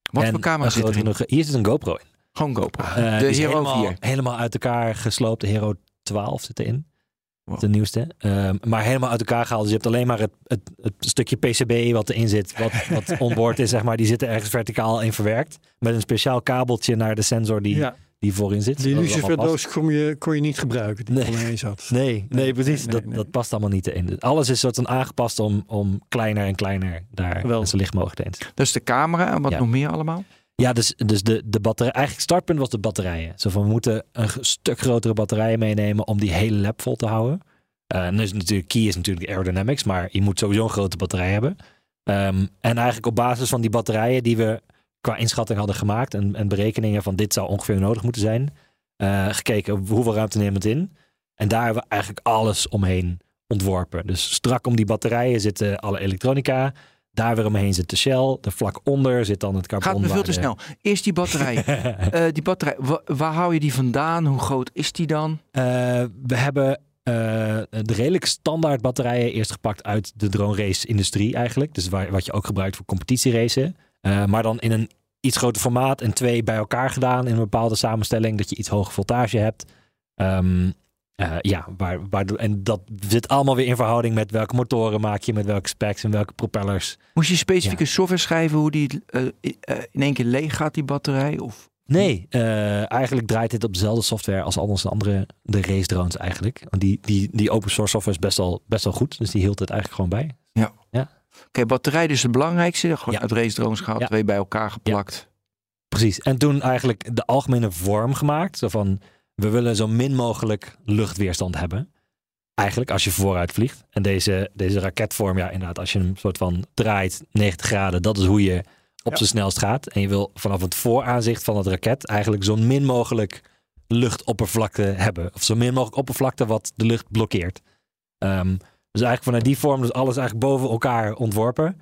[SPEAKER 3] Wat
[SPEAKER 5] En
[SPEAKER 3] voor camera
[SPEAKER 5] een
[SPEAKER 3] zit
[SPEAKER 5] grote
[SPEAKER 3] erin?
[SPEAKER 5] genoeg- Hier zit een GoPro in.
[SPEAKER 3] Gewoon GoPro.
[SPEAKER 5] Uh,
[SPEAKER 3] de
[SPEAKER 5] die is
[SPEAKER 3] Hero
[SPEAKER 5] helemaal,
[SPEAKER 3] vier.
[SPEAKER 5] helemaal uit elkaar gesloopt. De Hero twaalf zit erin.
[SPEAKER 3] Wow.
[SPEAKER 5] De nieuwste. Um, maar helemaal uit elkaar gehaald. Dus je hebt alleen maar het, het, het stukje P C B wat erin zit. Wat, wat onboard is, zeg maar. Die zit er ergens verticaal in verwerkt. Met een speciaal kabeltje naar de sensor die,
[SPEAKER 4] Ja.
[SPEAKER 5] die voorin zit.
[SPEAKER 4] Die
[SPEAKER 5] Dat is allemaal
[SPEAKER 4] luciferdoos kon je, kon je niet gebruiken. Die
[SPEAKER 5] Nee.
[SPEAKER 4] omheen zat.
[SPEAKER 5] Nee, nee,
[SPEAKER 4] Nee,
[SPEAKER 5] precies.
[SPEAKER 4] nee,
[SPEAKER 5] dat,
[SPEAKER 4] nee.
[SPEAKER 5] dat past allemaal niet in. Alles is soort van aangepast om, om kleiner en kleiner daar
[SPEAKER 4] Geweldig.
[SPEAKER 5] zo licht mogelijk in te zetten.
[SPEAKER 3] Dat is de camera. En wat
[SPEAKER 5] Ja.
[SPEAKER 3] nog meer allemaal?
[SPEAKER 5] Ja, dus, dus de, de batterij. Eigenlijk startpunt was de batterijen. Zo van, we moeten een g- stuk grotere batterijen meenemen om die hele lab vol te houden. Uh, en dus natuurlijk, key is natuurlijk aerodynamics, maar je moet sowieso een grote batterij hebben. Um, en eigenlijk op basis van die batterijen die we qua inschatting hadden gemaakt en, en berekeningen van dit zou ongeveer nodig moeten zijn, uh, gekeken hoeveel ruimte neemt het in. En daar hebben we eigenlijk alles omheen ontworpen. Dus strak om die batterijen zitten alle elektronica. Daar weer omheen zit de shell. Er vlak onder zit dan het carbon.
[SPEAKER 3] Gaat me veel te
[SPEAKER 5] waar de-
[SPEAKER 3] snel. Eerst die batterij. uh, die batterij. Wa- waar hou je die vandaan? Hoe groot is die dan?
[SPEAKER 5] Uh, we hebben uh, de redelijk standaard batterijen eerst gepakt uit de drone race industrie eigenlijk. Dus waar, wat je ook gebruikt voor competitieracen. Uh, maar dan in een iets groter formaat en twee bij elkaar gedaan in een bepaalde samenstelling. Dat je iets hoge voltage hebt. Um, uh, ja, waar, waar, en dat zit allemaal weer in verhouding met welke motoren maak je, met welke specs en welke propellers.
[SPEAKER 3] Moest je specifieke software schrijven hoe die uh, uh, in één keer leeg gaat, die batterij? Of...
[SPEAKER 5] Nee, uh, eigenlijk draait dit op dezelfde software als al onze andere de race drones eigenlijk. Want die, die, die open source software is best wel, best wel goed. Dus die hield het eigenlijk gewoon bij.
[SPEAKER 3] Ja.
[SPEAKER 5] Ja.
[SPEAKER 3] Oké, okay, batterij dus het belangrijkste. Gewoon
[SPEAKER 5] Ja.
[SPEAKER 3] uit race drones gehaald,
[SPEAKER 5] Ja.
[SPEAKER 3] twee bij elkaar geplakt.
[SPEAKER 5] Precies. En toen eigenlijk de algemene vorm gemaakt. Zo van, we willen zo min mogelijk luchtweerstand hebben. Eigenlijk als je vooruit vliegt. En deze, deze raketvorm, ja inderdaad, als je hem soort van draait negentig graden. Dat is hoe je op
[SPEAKER 4] Ja.
[SPEAKER 5] zijn snelst gaat. En je wil vanaf het vooraanzicht van het raket eigenlijk zo min mogelijk luchtoppervlakte hebben. Of zo min mogelijk oppervlakte wat de lucht blokkeert. Um, dus eigenlijk vanuit die vorm, dus alles eigenlijk boven elkaar ontworpen.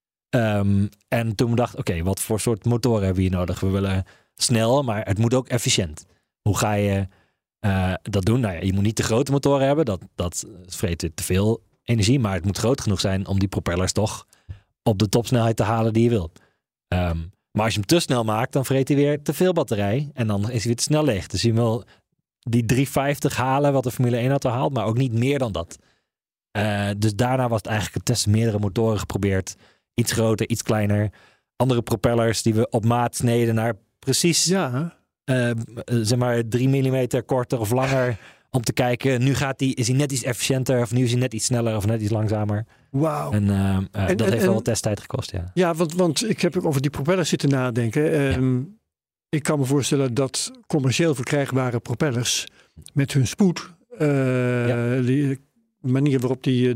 [SPEAKER 5] Um, en toen dacht ik, oké, okay, wat voor soort motoren hebben we hier nodig? We willen snel, maar het moet ook efficiënt. Hoe ga je uh, dat doen? Nou ja, je moet niet te grote motoren hebben. Dat, dat vreet te veel energie. Maar het moet groot genoeg zijn om die propellers toch op de topsnelheid te halen die je wil. Um, maar als je hem te snel maakt, dan vreet hij weer te veel batterij. En dan is hij weer te snel leeg. Dus je wil die driehonderdvijftig halen wat de Formule één auto haalt. Maar ook niet meer dan dat. Uh, dus daarna was het eigenlijk het testen meerdere motoren geprobeerd. Iets groter, iets kleiner. Andere propellers die we op maat sneden naar precies
[SPEAKER 4] Ja.
[SPEAKER 5] uh, zeg maar drie millimeter korter of langer. Om te kijken, nu gaat die, is hij net iets efficiënter of nu is hij net iets sneller of net iets langzamer.
[SPEAKER 4] Wauw.
[SPEAKER 5] En, uh, uh,
[SPEAKER 4] En-
[SPEAKER 5] dat
[SPEAKER 4] en-
[SPEAKER 5] heeft wel
[SPEAKER 4] en-
[SPEAKER 5] wat testtijd gekost, ja.
[SPEAKER 4] Ja, want, want ik heb ook over die propellers zitten nadenken. Um, Ik kan me voorstellen dat commercieel verkrijgbare propellers met hun spoed, uh,
[SPEAKER 5] Ja.
[SPEAKER 4] die manier waarop die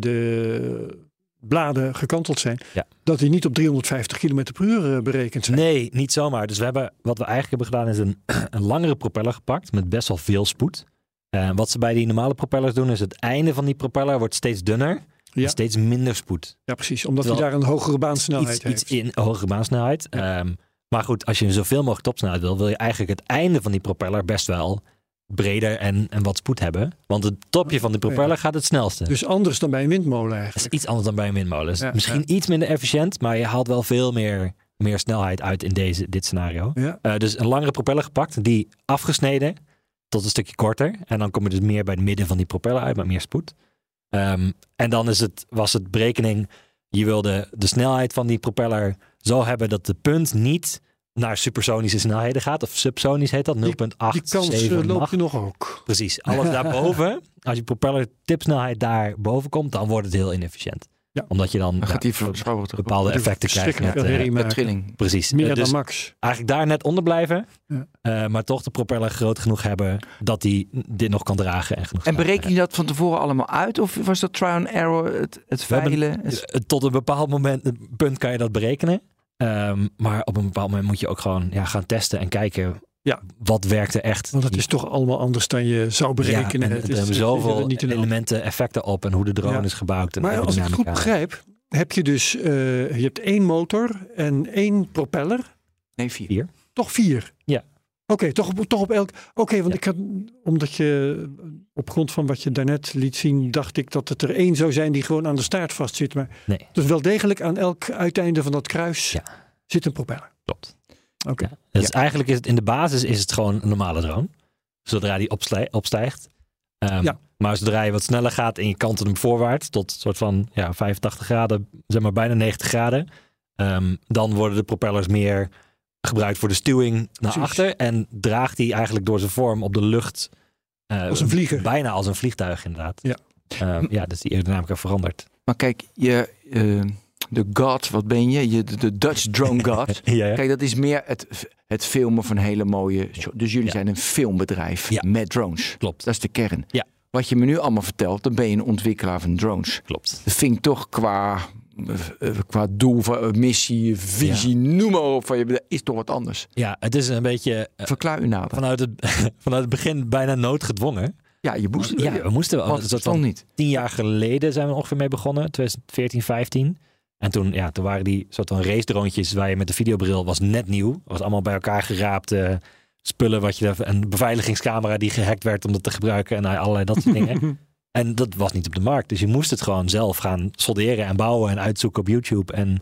[SPEAKER 4] de bladen gekanteld zijn,
[SPEAKER 5] Ja.
[SPEAKER 4] dat die niet op driehonderdvijftig kilometer per uur uh, berekend zijn.
[SPEAKER 5] Nee, niet zomaar. Dus we hebben, wat we eigenlijk hebben gedaan is een, een langere propeller gepakt met best wel veel spoed. Uh, wat ze bij die normale propellers doen is het einde van die propeller wordt steeds dunner.
[SPEAKER 4] Ja.
[SPEAKER 5] En steeds minder spoed.
[SPEAKER 4] Ja, precies. Omdat
[SPEAKER 5] Terwijl
[SPEAKER 4] hij daar een hogere baansnelheid
[SPEAKER 5] iets,
[SPEAKER 4] heeft.
[SPEAKER 5] iets in hogere baansnelheid.
[SPEAKER 4] Ja.
[SPEAKER 5] Um, maar goed, als je zoveel mogelijk topsnelheid wil, wil je eigenlijk het einde van die propeller best wel breder en, en wat spoed hebben. Want het topje van die propeller gaat het snelste.
[SPEAKER 4] Dus anders dan bij een windmolen
[SPEAKER 5] Dat is
[SPEAKER 4] eigenlijk.
[SPEAKER 5] iets anders dan bij een windmolen. Dus
[SPEAKER 4] Ja,
[SPEAKER 5] misschien
[SPEAKER 4] ja.
[SPEAKER 5] iets minder efficiënt, maar je haalt wel veel meer, meer snelheid uit in deze, dit scenario.
[SPEAKER 4] Ja.
[SPEAKER 5] Uh, dus een langere propeller gepakt, die afgesneden tot een stukje korter. En dan kom je dus meer bij het midden van die propeller uit, met meer spoed. Um, en dan is het, was het berekening, je wilde de snelheid van die propeller zo hebben dat de punt niet naar supersonische snelheden gaat. Of subsonisch heet dat, nul komma acht
[SPEAKER 4] Die kans
[SPEAKER 5] zeven
[SPEAKER 4] uh, loop
[SPEAKER 5] Mach.
[SPEAKER 4] je nog ook.
[SPEAKER 5] Precies, alles daarboven. Als je propeller tipsnelheid daar boven komt, dan wordt het heel inefficiënt.
[SPEAKER 4] Ja.
[SPEAKER 5] Omdat je dan,
[SPEAKER 3] Dan
[SPEAKER 5] ja,
[SPEAKER 3] gaat die ver-
[SPEAKER 5] bepaalde effecten krijgt.
[SPEAKER 4] Verschrikkelijk
[SPEAKER 5] Met,
[SPEAKER 4] veel
[SPEAKER 5] uh,
[SPEAKER 4] herrie
[SPEAKER 3] met
[SPEAKER 4] maken.
[SPEAKER 3] trilling.
[SPEAKER 5] precies.
[SPEAKER 4] Meer
[SPEAKER 5] Uh, dus
[SPEAKER 4] dan max.
[SPEAKER 5] eigenlijk daar net onder blijven.
[SPEAKER 4] Ja.
[SPEAKER 5] Uh, maar toch de propeller groot genoeg hebben dat hij dit nog kan dragen. En, genoeg
[SPEAKER 3] En
[SPEAKER 5] snelheid
[SPEAKER 3] bereken je dat van tevoren allemaal uit? Of was dat trial and error, het, het
[SPEAKER 5] We hebben-
[SPEAKER 3] veilen? Het-
[SPEAKER 5] Uh, Tot een bepaald moment, een punt kan je dat berekenen. Um, maar op een bepaald moment moet je ook gewoon ja, gaan testen en kijken
[SPEAKER 4] Ja.
[SPEAKER 5] wat werkt er echt.
[SPEAKER 4] Want het is toch allemaal anders dan je zou berekenen.
[SPEAKER 5] Ja, en
[SPEAKER 4] Het
[SPEAKER 5] er
[SPEAKER 4] is-
[SPEAKER 5] hebben
[SPEAKER 4] je zit er
[SPEAKER 5] zoveel
[SPEAKER 4] niet in de hand.
[SPEAKER 5] elementen, effecten op en hoe de drone
[SPEAKER 4] Ja.
[SPEAKER 5] is gebouwd. En
[SPEAKER 4] Maar als ik het goed
[SPEAKER 5] aerodynamica.
[SPEAKER 4] begrijp, heb je dus uh, je hebt één motor en één propeller.
[SPEAKER 3] nee, vier.
[SPEAKER 5] Vier.
[SPEAKER 4] Toch vier?
[SPEAKER 5] Ja.
[SPEAKER 4] Oké, okay, toch, op, toch op elk... Oké, okay, want
[SPEAKER 5] Ja.
[SPEAKER 4] ik had... Omdat je... Op grond van wat je daarnet liet zien, dacht ik dat het er één zou zijn die gewoon aan de staart vastzit. Maar
[SPEAKER 5] Nee,
[SPEAKER 4] dus wel degelijk aan elk uiteinde van dat kruis
[SPEAKER 5] Ja.
[SPEAKER 4] zit een propeller.
[SPEAKER 5] klopt.
[SPEAKER 4] Oké. Okay.
[SPEAKER 5] Ja. Dus
[SPEAKER 3] Ja.
[SPEAKER 5] eigenlijk is het in de basis is het gewoon een normale drone. Zodra die opstij- opstijgt. Um,
[SPEAKER 4] Ja.
[SPEAKER 5] Maar zodra je wat sneller gaat en je kantelt hem voorwaarts tot een soort van ja, vijfentachtig graden, zeg maar bijna negentig graden. Um, dan worden de propellers meer gebruikt voor de stuwing naar
[SPEAKER 4] Precies.
[SPEAKER 5] achter. En draagt hij eigenlijk door zijn vorm op de lucht. Uh,
[SPEAKER 4] Als een vlieger.
[SPEAKER 5] Bijna als een vliegtuig inderdaad.
[SPEAKER 4] Ja.
[SPEAKER 5] Um, ja, dus die aerodynamica verandert.
[SPEAKER 3] Maar kijk, je, uh, de god, wat ben je? je de, de Dutch drone god.
[SPEAKER 5] ja, ja.
[SPEAKER 3] Kijk, dat is meer het, het filmen van hele mooie shots. Dus jullie
[SPEAKER 5] Ja.
[SPEAKER 3] zijn een filmbedrijf
[SPEAKER 5] Ja.
[SPEAKER 3] met drones.
[SPEAKER 5] Klopt.
[SPEAKER 3] Dat is de kern.
[SPEAKER 5] Ja.
[SPEAKER 3] Wat je me nu allemaal vertelt, dan ben je een ontwikkelaar van drones.
[SPEAKER 5] Klopt.
[SPEAKER 3] Dat vind ik toch qua, uh, qua doel, van, uh, missie, visie, ja. noem maar op. Van je bedrijf, is toch wat anders.
[SPEAKER 5] Ja, het is een beetje... Uh,
[SPEAKER 3] Verklaar u nader.
[SPEAKER 5] Vanuit het, vanuit het begin bijna noodgedwongen.
[SPEAKER 3] Ja, je moest.
[SPEAKER 5] Ja, we moesten wel.
[SPEAKER 3] Want
[SPEAKER 5] Dat van
[SPEAKER 3] niet.
[SPEAKER 5] Tien jaar geleden zijn we ongeveer mee begonnen. twintig veertien, vijftien. En toen, ja, toen waren die soort van race droontjes waar je met de videobril was net nieuw. Was allemaal bij elkaar geraapte spullen. Wat je, een beveiligingscamera die gehackt werd om dat te gebruiken. En allerlei dat soort dingen. En dat was niet op de markt. Dus je moest het gewoon zelf gaan solderen en bouwen en uitzoeken op YouTube. En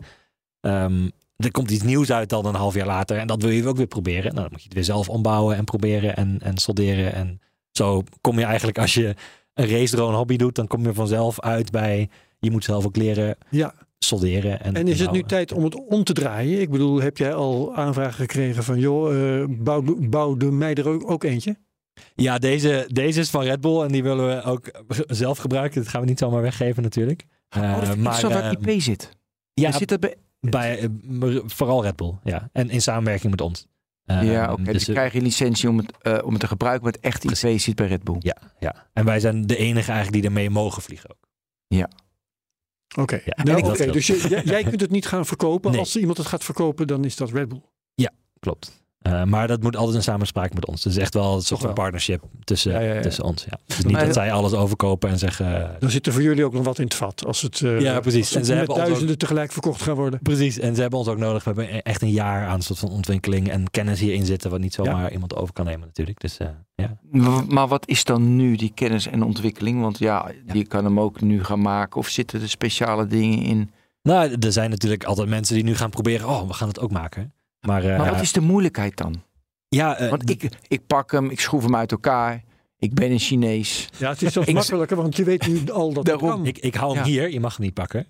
[SPEAKER 5] um, er komt iets nieuws uit dan een half jaar later. En dat wil je ook weer proberen. Nou, dan moet je het weer zelf ombouwen en proberen en, en solderen. En zo kom je eigenlijk, als je een race drone hobby doet, dan kom je vanzelf uit bij, je moet zelf ook leren
[SPEAKER 4] ja.
[SPEAKER 5] solderen. En,
[SPEAKER 4] en is
[SPEAKER 5] en
[SPEAKER 4] het nu tijd om het om te draaien? Ik bedoel, heb jij al aanvragen gekregen van, joh, uh, bouw, bouw de mij er ook, ook eentje?
[SPEAKER 5] Ja, deze, deze is van Red Bull en die willen we ook zelf gebruiken. Dat gaan we niet zomaar weggeven natuurlijk.
[SPEAKER 3] Uh, oh, dat
[SPEAKER 5] maar
[SPEAKER 3] zo waar I P zit.
[SPEAKER 5] Ja,
[SPEAKER 3] zit dat bij...
[SPEAKER 5] bij uh, vooral Red Bull. Ja. En in samenwerking met ons.
[SPEAKER 3] Uh, ja, oké. Okay. Dus, dus je krijgt je licentie om het, uh, om het te gebruiken, maar het echte I P zit bij Red Bull.
[SPEAKER 5] Ja, ja. En wij zijn de enige eigenlijk die ermee mogen vliegen ook.
[SPEAKER 3] Ja.
[SPEAKER 4] Oké, okay.
[SPEAKER 5] Ja,
[SPEAKER 4] nou, okay. Dus je, jij, jij kunt het niet gaan verkopen. Nee. Als iemand het gaat verkopen, dan is dat Red Bull.
[SPEAKER 5] Ja, klopt. Uh, maar dat moet altijd een samenspraak met ons. Dus echt wel een soort van partnership tussen, ja, ja, ja. tussen ons. Ja. Dus niet maar, dat zij alles overkopen en zeggen... Uh,
[SPEAKER 4] dan zit er voor jullie ook nog wat in het vat. Als het, uh,
[SPEAKER 5] ja, precies.
[SPEAKER 4] Als het en ze met hebben duizenden ook, tegelijk verkocht gaan worden.
[SPEAKER 5] Precies. En ze hebben ons ook nodig. We hebben echt een jaar aan een soort van ontwikkeling en kennis hierin zitten. Wat niet zomaar ja. iemand over kan nemen natuurlijk. Dus, uh, ja.
[SPEAKER 3] Maar wat is dan nu die kennis en ontwikkeling? Want ja, ja, je kan hem ook nu gaan maken. Of zitten er speciale dingen in?
[SPEAKER 5] Nou, er zijn natuurlijk altijd mensen die nu gaan proberen. Oh, we gaan het ook maken. Maar, uh,
[SPEAKER 3] maar wat is de moeilijkheid dan?
[SPEAKER 5] Ja, uh,
[SPEAKER 3] want ik, ik pak hem, ik schroef hem uit elkaar. Ik ben een Chinees.
[SPEAKER 4] Ja, het is zelfs makkelijker, want je weet nu al dat
[SPEAKER 3] Daarom,
[SPEAKER 4] het kan.
[SPEAKER 5] Ik, ik hou hem ja. hier, je mag hem niet pakken.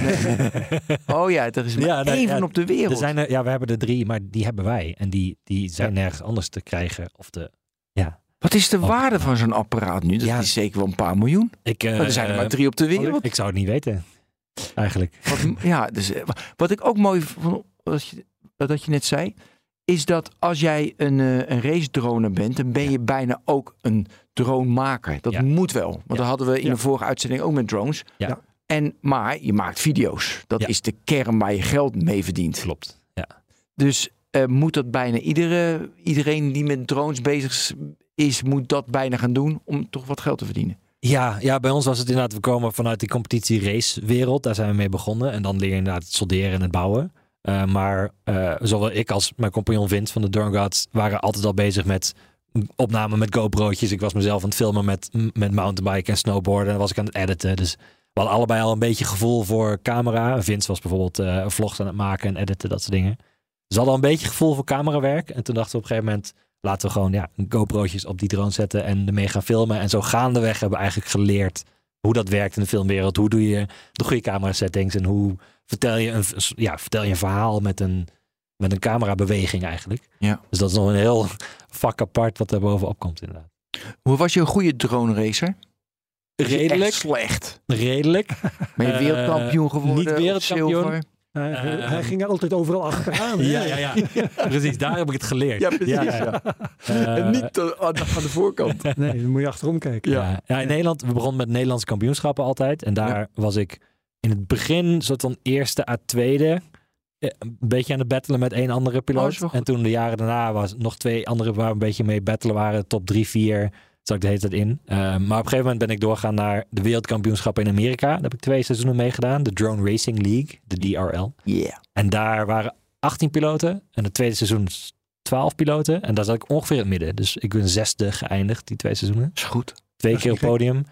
[SPEAKER 3] Oh ja, er is maar ja, één van ja, op de wereld.
[SPEAKER 5] Er zijn er, ja, we hebben er drie, maar die hebben wij. En die, die zijn ja. nergens anders te krijgen. Of te, ja.
[SPEAKER 3] Wat is de waarde van zo'n apparaat nu? Dat ja. is zeker wel een paar miljoen.
[SPEAKER 5] Ik, uh,
[SPEAKER 3] maar er zijn er maar drie op de wereld.
[SPEAKER 5] Ik zou het niet weten, eigenlijk.
[SPEAKER 3] Wat, ja, dus, wat ik ook mooi vond, dat je, dat je net zei... is dat als jij een, uh, een race drone bent, dan ben je ja. bijna ook een dronemaker. Dat ja. moet wel. Want ja. dat hadden we in ja. de vorige uitzending ook met drones.
[SPEAKER 5] Ja.
[SPEAKER 3] En, maar je maakt video's. Dat ja. is de kern waar je geld mee verdient.
[SPEAKER 5] Klopt. Ja.
[SPEAKER 3] Dus uh, moet dat bijna iedere, iedereen die met drones bezig is, moet dat bijna gaan doen om toch wat geld te verdienen.
[SPEAKER 5] Ja, ja, bij ons was het inderdaad, we komen vanuit die competitie race wereld. Daar zijn we mee begonnen. En dan leer je inderdaad het solderen en het bouwen. Uh, maar uh, zowel ik als mijn compagnon Vince van de Drone Gods waren altijd al bezig met opnamen met GoPro'tjes. Ik was mezelf aan het filmen met, met mountainbiken en snowboarden. En dan was ik aan het editen. Dus we hadden allebei al een beetje gevoel voor camera. Vince was bijvoorbeeld uh, een vlog aan het maken en editen, dat soort dingen. Dus we hadden al een beetje gevoel voor camerawerk. En toen dachten we op een gegeven moment, laten we gewoon ja, GoPro'tjes op die drone zetten en ermee gaan filmen. En zo gaandeweg hebben we eigenlijk geleerd hoe dat werkt in de filmwereld. Hoe doe je de goede camera settings en hoe vertel je een, ja, vertel je een verhaal met een, met een camerabeweging eigenlijk.
[SPEAKER 3] Ja.
[SPEAKER 5] Dus dat is nog een heel vak apart wat er bovenop komt inderdaad.
[SPEAKER 3] Hoe was je een goede drone racer?
[SPEAKER 5] Redelijk.
[SPEAKER 3] Slecht.
[SPEAKER 5] Redelijk.
[SPEAKER 3] Ben je wereldkampioen geworden?
[SPEAKER 5] Niet wereldkampioen.
[SPEAKER 4] Hij, uh, hij ging er altijd overal achteraan.
[SPEAKER 5] ja, ja, ja. Precies, daar heb ik het geleerd.
[SPEAKER 3] Ja, precies. Ja, ja. Uh, en niet uh, aan de voorkant.
[SPEAKER 4] Nee, dan moet je achterom kijken.
[SPEAKER 5] Ja, ja. ja in Nederland, we begonnen met Nederlandse kampioenschappen altijd. En daar ja. was ik in het begin soort van eerste à tweede. Een beetje aan het battelen met één andere piloot. Oh, en toen de jaren daarna was nog twee andere waar we een beetje mee battelen waren. Top drie, vier. Zat ik de hele tijd in. Uh, maar op een gegeven moment ben ik doorgaan naar de wereldkampioenschappen in Amerika. Daar heb ik twee seizoenen meegedaan. De Drone Racing League, de D R L.
[SPEAKER 3] Yeah.
[SPEAKER 5] En daar waren achttien piloten. En het tweede seizoen twaalf piloten. En daar zat ik ongeveer in het midden. Dus ik ben zesde geëindigd, die twee seizoenen.
[SPEAKER 3] Is goed.
[SPEAKER 5] Twee keer op podium.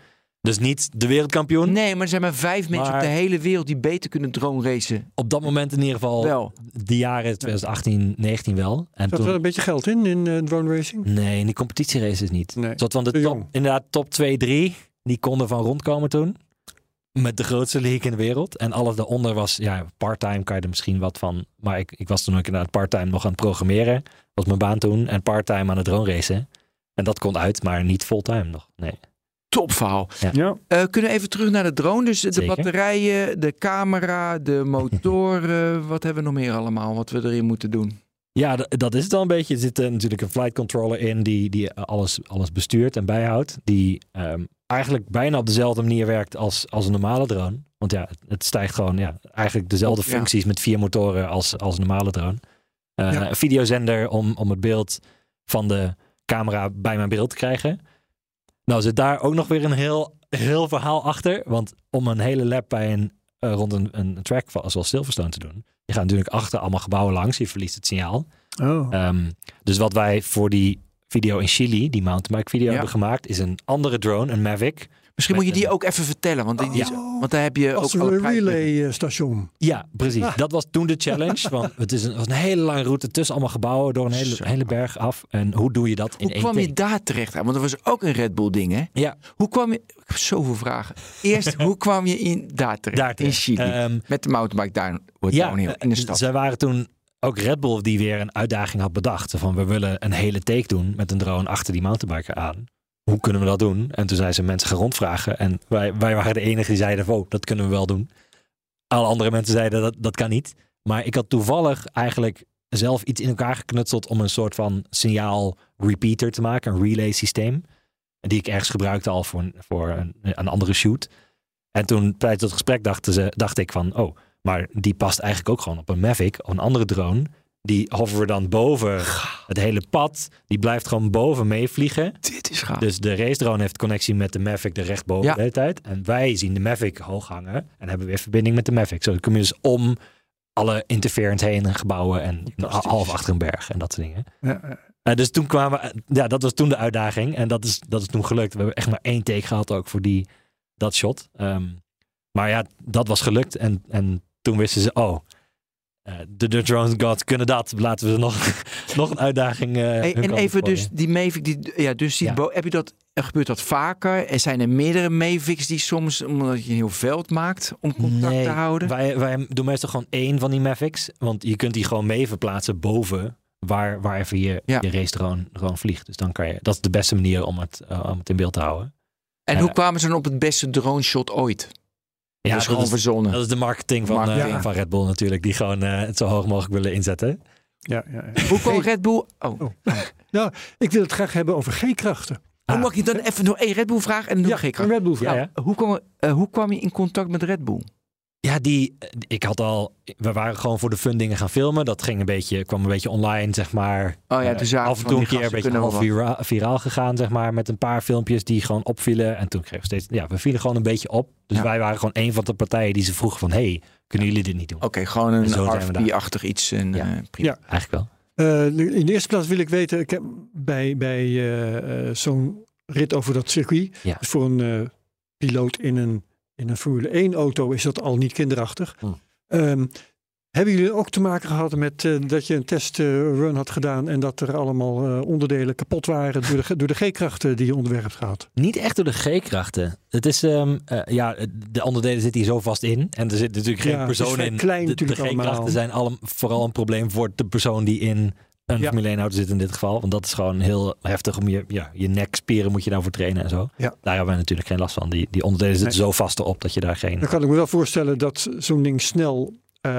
[SPEAKER 5] Dus niet de wereldkampioen.
[SPEAKER 3] Nee, maar er zijn maar vijf mensen
[SPEAKER 5] Maar-
[SPEAKER 3] op de hele wereld die beter kunnen drone racen.
[SPEAKER 5] Op dat moment in ieder geval,
[SPEAKER 3] Wel.
[SPEAKER 5] die jaren twintig achttien, negentien wel. En
[SPEAKER 4] Zat er
[SPEAKER 5] toen,
[SPEAKER 4] wel een beetje geld in, in uh, drone racing?
[SPEAKER 5] nee, in die competitieraces niet.
[SPEAKER 4] Nee,
[SPEAKER 5] Zat van de
[SPEAKER 4] te
[SPEAKER 5] top,
[SPEAKER 4] jong.
[SPEAKER 5] inderdaad top twee, drie, die konden van rondkomen toen. Met de grootste league in de wereld. En alles daaronder was, ja, part-time kan je er misschien wat van. Maar ik, ik was toen ook inderdaad part-time nog aan het programmeren. Was mijn baan toen. En part-time aan het drone racen. En dat kon uit, maar niet fulltime nog. Nee.
[SPEAKER 3] Top verhaal.
[SPEAKER 4] Ja.
[SPEAKER 3] Uh, kunnen we even terug naar de drone? Dus de
[SPEAKER 5] Zeker.
[SPEAKER 3] batterijen, de camera, de motoren. Wat hebben we nog meer allemaal wat we erin moeten doen?
[SPEAKER 5] Ja, d- dat is het al een beetje. Er zit uh, natuurlijk een flight controller in die, die alles, alles bestuurt en bijhoudt. Die um, eigenlijk bijna op dezelfde manier werkt als, als een normale drone. Want ja, het, het stijgt gewoon ja, eigenlijk dezelfde
[SPEAKER 3] Op, ja.
[SPEAKER 5] functies met vier motoren als, als een normale drone. Uh,
[SPEAKER 4] Ja.
[SPEAKER 5] Een videozender om, om het beeld van de camera bij mijn beeld te krijgen. Nou zit daar ook nog weer een heel, heel verhaal achter. Want om een hele lap bij een, uh, rond een, een track zoals Silverstone te doen. Je gaat natuurlijk achter allemaal gebouwen langs. Je verliest het signaal.
[SPEAKER 4] Oh.
[SPEAKER 5] Um, dus wat wij voor die video in Chili, die mountainbike video
[SPEAKER 3] Ja.
[SPEAKER 5] hebben gemaakt, is een andere drone, een Mavic.
[SPEAKER 3] Misschien moet je die ook even vertellen. Want, die, die is-
[SPEAKER 4] Oh.
[SPEAKER 3] want daar heb je
[SPEAKER 4] Als
[SPEAKER 3] ook alle
[SPEAKER 4] een
[SPEAKER 3] prijzen.
[SPEAKER 4] relay station.
[SPEAKER 5] Ja, precies.
[SPEAKER 4] Ah.
[SPEAKER 5] Dat was toen de challenge. Want het is een, was een hele lange route tussen allemaal gebouwen door een hele,
[SPEAKER 3] Zo.
[SPEAKER 5] hele berg af. En hoe doe je dat in
[SPEAKER 3] Hoe
[SPEAKER 5] één
[SPEAKER 3] kwam je
[SPEAKER 5] take?
[SPEAKER 3] daar terecht aan? Want dat was ook een Red Bull ding, hè?
[SPEAKER 5] Ja,
[SPEAKER 3] Hoe kwam je... Ik heb zoveel vragen. Eerst, hoe kwam je in daar terecht?
[SPEAKER 5] daar
[SPEAKER 3] in
[SPEAKER 5] terecht.
[SPEAKER 3] Chili.
[SPEAKER 5] Ehm,
[SPEAKER 3] Met de mountainbike down,
[SPEAKER 5] ja,
[SPEAKER 3] downhill in de stad.
[SPEAKER 5] zij waren toen ook Red Bull die weer een uitdaging had bedacht. Zo van, we willen een hele take doen met een drone achter die mountainbiker aan. Hoe kunnen we dat doen? En toen zijn ze mensen gaan rondvragen. En wij, wij waren de enige die zeiden, oh, dat kunnen we wel doen. Alle andere mensen zeiden, dat, dat kan niet. Maar ik had toevallig eigenlijk zelf iets in elkaar geknutseld om een soort van signaal repeater te maken. Een relay systeem. Die ik ergens gebruikte al voor, voor een, een andere shoot. En toen tijdens het gesprek dachten ze, dacht ik van, oh, maar die past eigenlijk ook gewoon op een Mavic, of een andere drone. Die hoveren dan boven het hele pad. Die blijft gewoon boven meevliegen.
[SPEAKER 3] Dit is gaaf.
[SPEAKER 5] Dus de race drone heeft connectie met de Mavic er rechtboven
[SPEAKER 3] Ja.
[SPEAKER 5] de hele tijd. En wij zien de Mavic hoog hangen. En hebben weer verbinding met de Mavic. Zo kom je dus om alle interference heen en gebouwen. En
[SPEAKER 3] Fantastisch.
[SPEAKER 5] half achter een berg en dat soort dingen.
[SPEAKER 4] Ja, ja.
[SPEAKER 5] Uh, dus toen kwamen we, ja, dat was toen de uitdaging. En dat is, dat is toen gelukt. We hebben echt maar één take gehad ook voor die, dat shot. Um, maar ja, dat was gelukt. En, en toen wisten ze, oh, uh, de, de drone gods kunnen dat. Laten we nog, nog een uitdaging. Uh,
[SPEAKER 3] Hey,
[SPEAKER 5] hun
[SPEAKER 3] en
[SPEAKER 5] kant
[SPEAKER 3] even
[SPEAKER 5] op
[SPEAKER 3] dus
[SPEAKER 5] gooien.
[SPEAKER 3] die Mavic, die, ja, dus die
[SPEAKER 5] Ja.
[SPEAKER 3] bo- heb je dat, gebeurt dat vaker? Er zijn er meerdere Mavics die soms, omdat je een heel veld maakt, om contact
[SPEAKER 5] Nee,
[SPEAKER 3] te houden?
[SPEAKER 5] Wij, wij doen meestal gewoon één van die Mavics. Want je kunt die gewoon mee verplaatsen boven waar, waar even je,
[SPEAKER 3] Ja.
[SPEAKER 5] je race drone gewoon vliegt. Dus dan kan je, dat is de beste manier om het, uh, om het in beeld te houden.
[SPEAKER 3] En
[SPEAKER 5] Ja.
[SPEAKER 3] hoe kwamen ze dan op het beste drone shot ooit?
[SPEAKER 5] Ja,
[SPEAKER 3] dat is gewoon verzonnen.
[SPEAKER 5] Dat is de marketing van,
[SPEAKER 3] Marketing.
[SPEAKER 5] uh,
[SPEAKER 4] Ja.
[SPEAKER 5] van Red Bull natuurlijk. Die gewoon uh, het zo hoog mogelijk willen inzetten.
[SPEAKER 4] Ja, ja, ja.
[SPEAKER 3] Hoe kwam
[SPEAKER 4] Hey.
[SPEAKER 3] Red Bull... Oh.
[SPEAKER 4] Oh. Nou, ik wil het graag hebben over G-krachten.
[SPEAKER 3] Hoe mag je dan even nog één Red Bull vragen en dan doe
[SPEAKER 4] Ja,
[SPEAKER 3] ik geen
[SPEAKER 4] een
[SPEAKER 3] kracht?
[SPEAKER 4] Red Bull
[SPEAKER 5] Ja,
[SPEAKER 4] vraag.
[SPEAKER 5] ja.
[SPEAKER 3] Hoe kwam, uh, hoe kwam je in contact met Red Bull?
[SPEAKER 5] Ja, die, ik had al, we waren gewoon voor de fun dingen gaan filmen. Dat ging een beetje, kwam een beetje online, zeg maar.
[SPEAKER 3] Oh ja,
[SPEAKER 5] Uh,
[SPEAKER 3] toen zagen
[SPEAKER 5] af en
[SPEAKER 3] van
[SPEAKER 5] toe een
[SPEAKER 3] die
[SPEAKER 5] keer een
[SPEAKER 3] gasten
[SPEAKER 5] beetje half
[SPEAKER 3] kunnen
[SPEAKER 5] vira- viraal gegaan, zeg maar. Met een paar filmpjes die gewoon opvielen. En toen kregen we steeds, ja, we vielen gewoon een beetje op. Dus
[SPEAKER 3] Ja.
[SPEAKER 5] wij waren gewoon een van de partijen die ze vroegen van, hey, kunnen jullie dit niet doen?
[SPEAKER 3] Oké, gewoon
[SPEAKER 5] En
[SPEAKER 3] een
[SPEAKER 5] zo zijn we daar.
[SPEAKER 3] R F P-achtig iets. En,
[SPEAKER 5] Ja.
[SPEAKER 3] uh, prima.
[SPEAKER 4] Ja.
[SPEAKER 5] Eigenlijk wel.
[SPEAKER 4] Uh, in de eerste plaats wil ik weten, ik heb bij, bij uh, uh, zo'n rit over dat circuit,
[SPEAKER 5] Ja.
[SPEAKER 4] dus voor een uh, piloot in een, in een Formule één auto is dat al niet kinderachtig.
[SPEAKER 5] Hm.
[SPEAKER 4] Um, hebben jullie ook te maken gehad met uh, dat je een testrun uh, had gedaan en dat er allemaal uh, onderdelen kapot waren door de, door de G-krachten die je onderweg hebt gehad?
[SPEAKER 5] Niet echt door de G-krachten. Het is, um, uh, ja, de onderdelen zitten hier zo vast in. En er zit natuurlijk geen
[SPEAKER 4] Ja, het is
[SPEAKER 5] persoon
[SPEAKER 4] vrij
[SPEAKER 5] in.
[SPEAKER 4] klein
[SPEAKER 5] de,
[SPEAKER 4] natuurlijk
[SPEAKER 5] de G-krachten
[SPEAKER 4] allemaal.
[SPEAKER 5] zijn alle, vooral een probleem voor de persoon die in een
[SPEAKER 4] Ja.
[SPEAKER 5] Formule één auto zit in dit geval. Want dat is gewoon heel heftig om je, ja, je nekspieren moet je daarvoor trainen en zo.
[SPEAKER 4] Ja.
[SPEAKER 5] Daar hebben wij natuurlijk geen last van. Die, die onderdelen zitten zo vast erop dat je daar geen...
[SPEAKER 4] Dan kan ik me wel voorstellen dat zo'n ding snel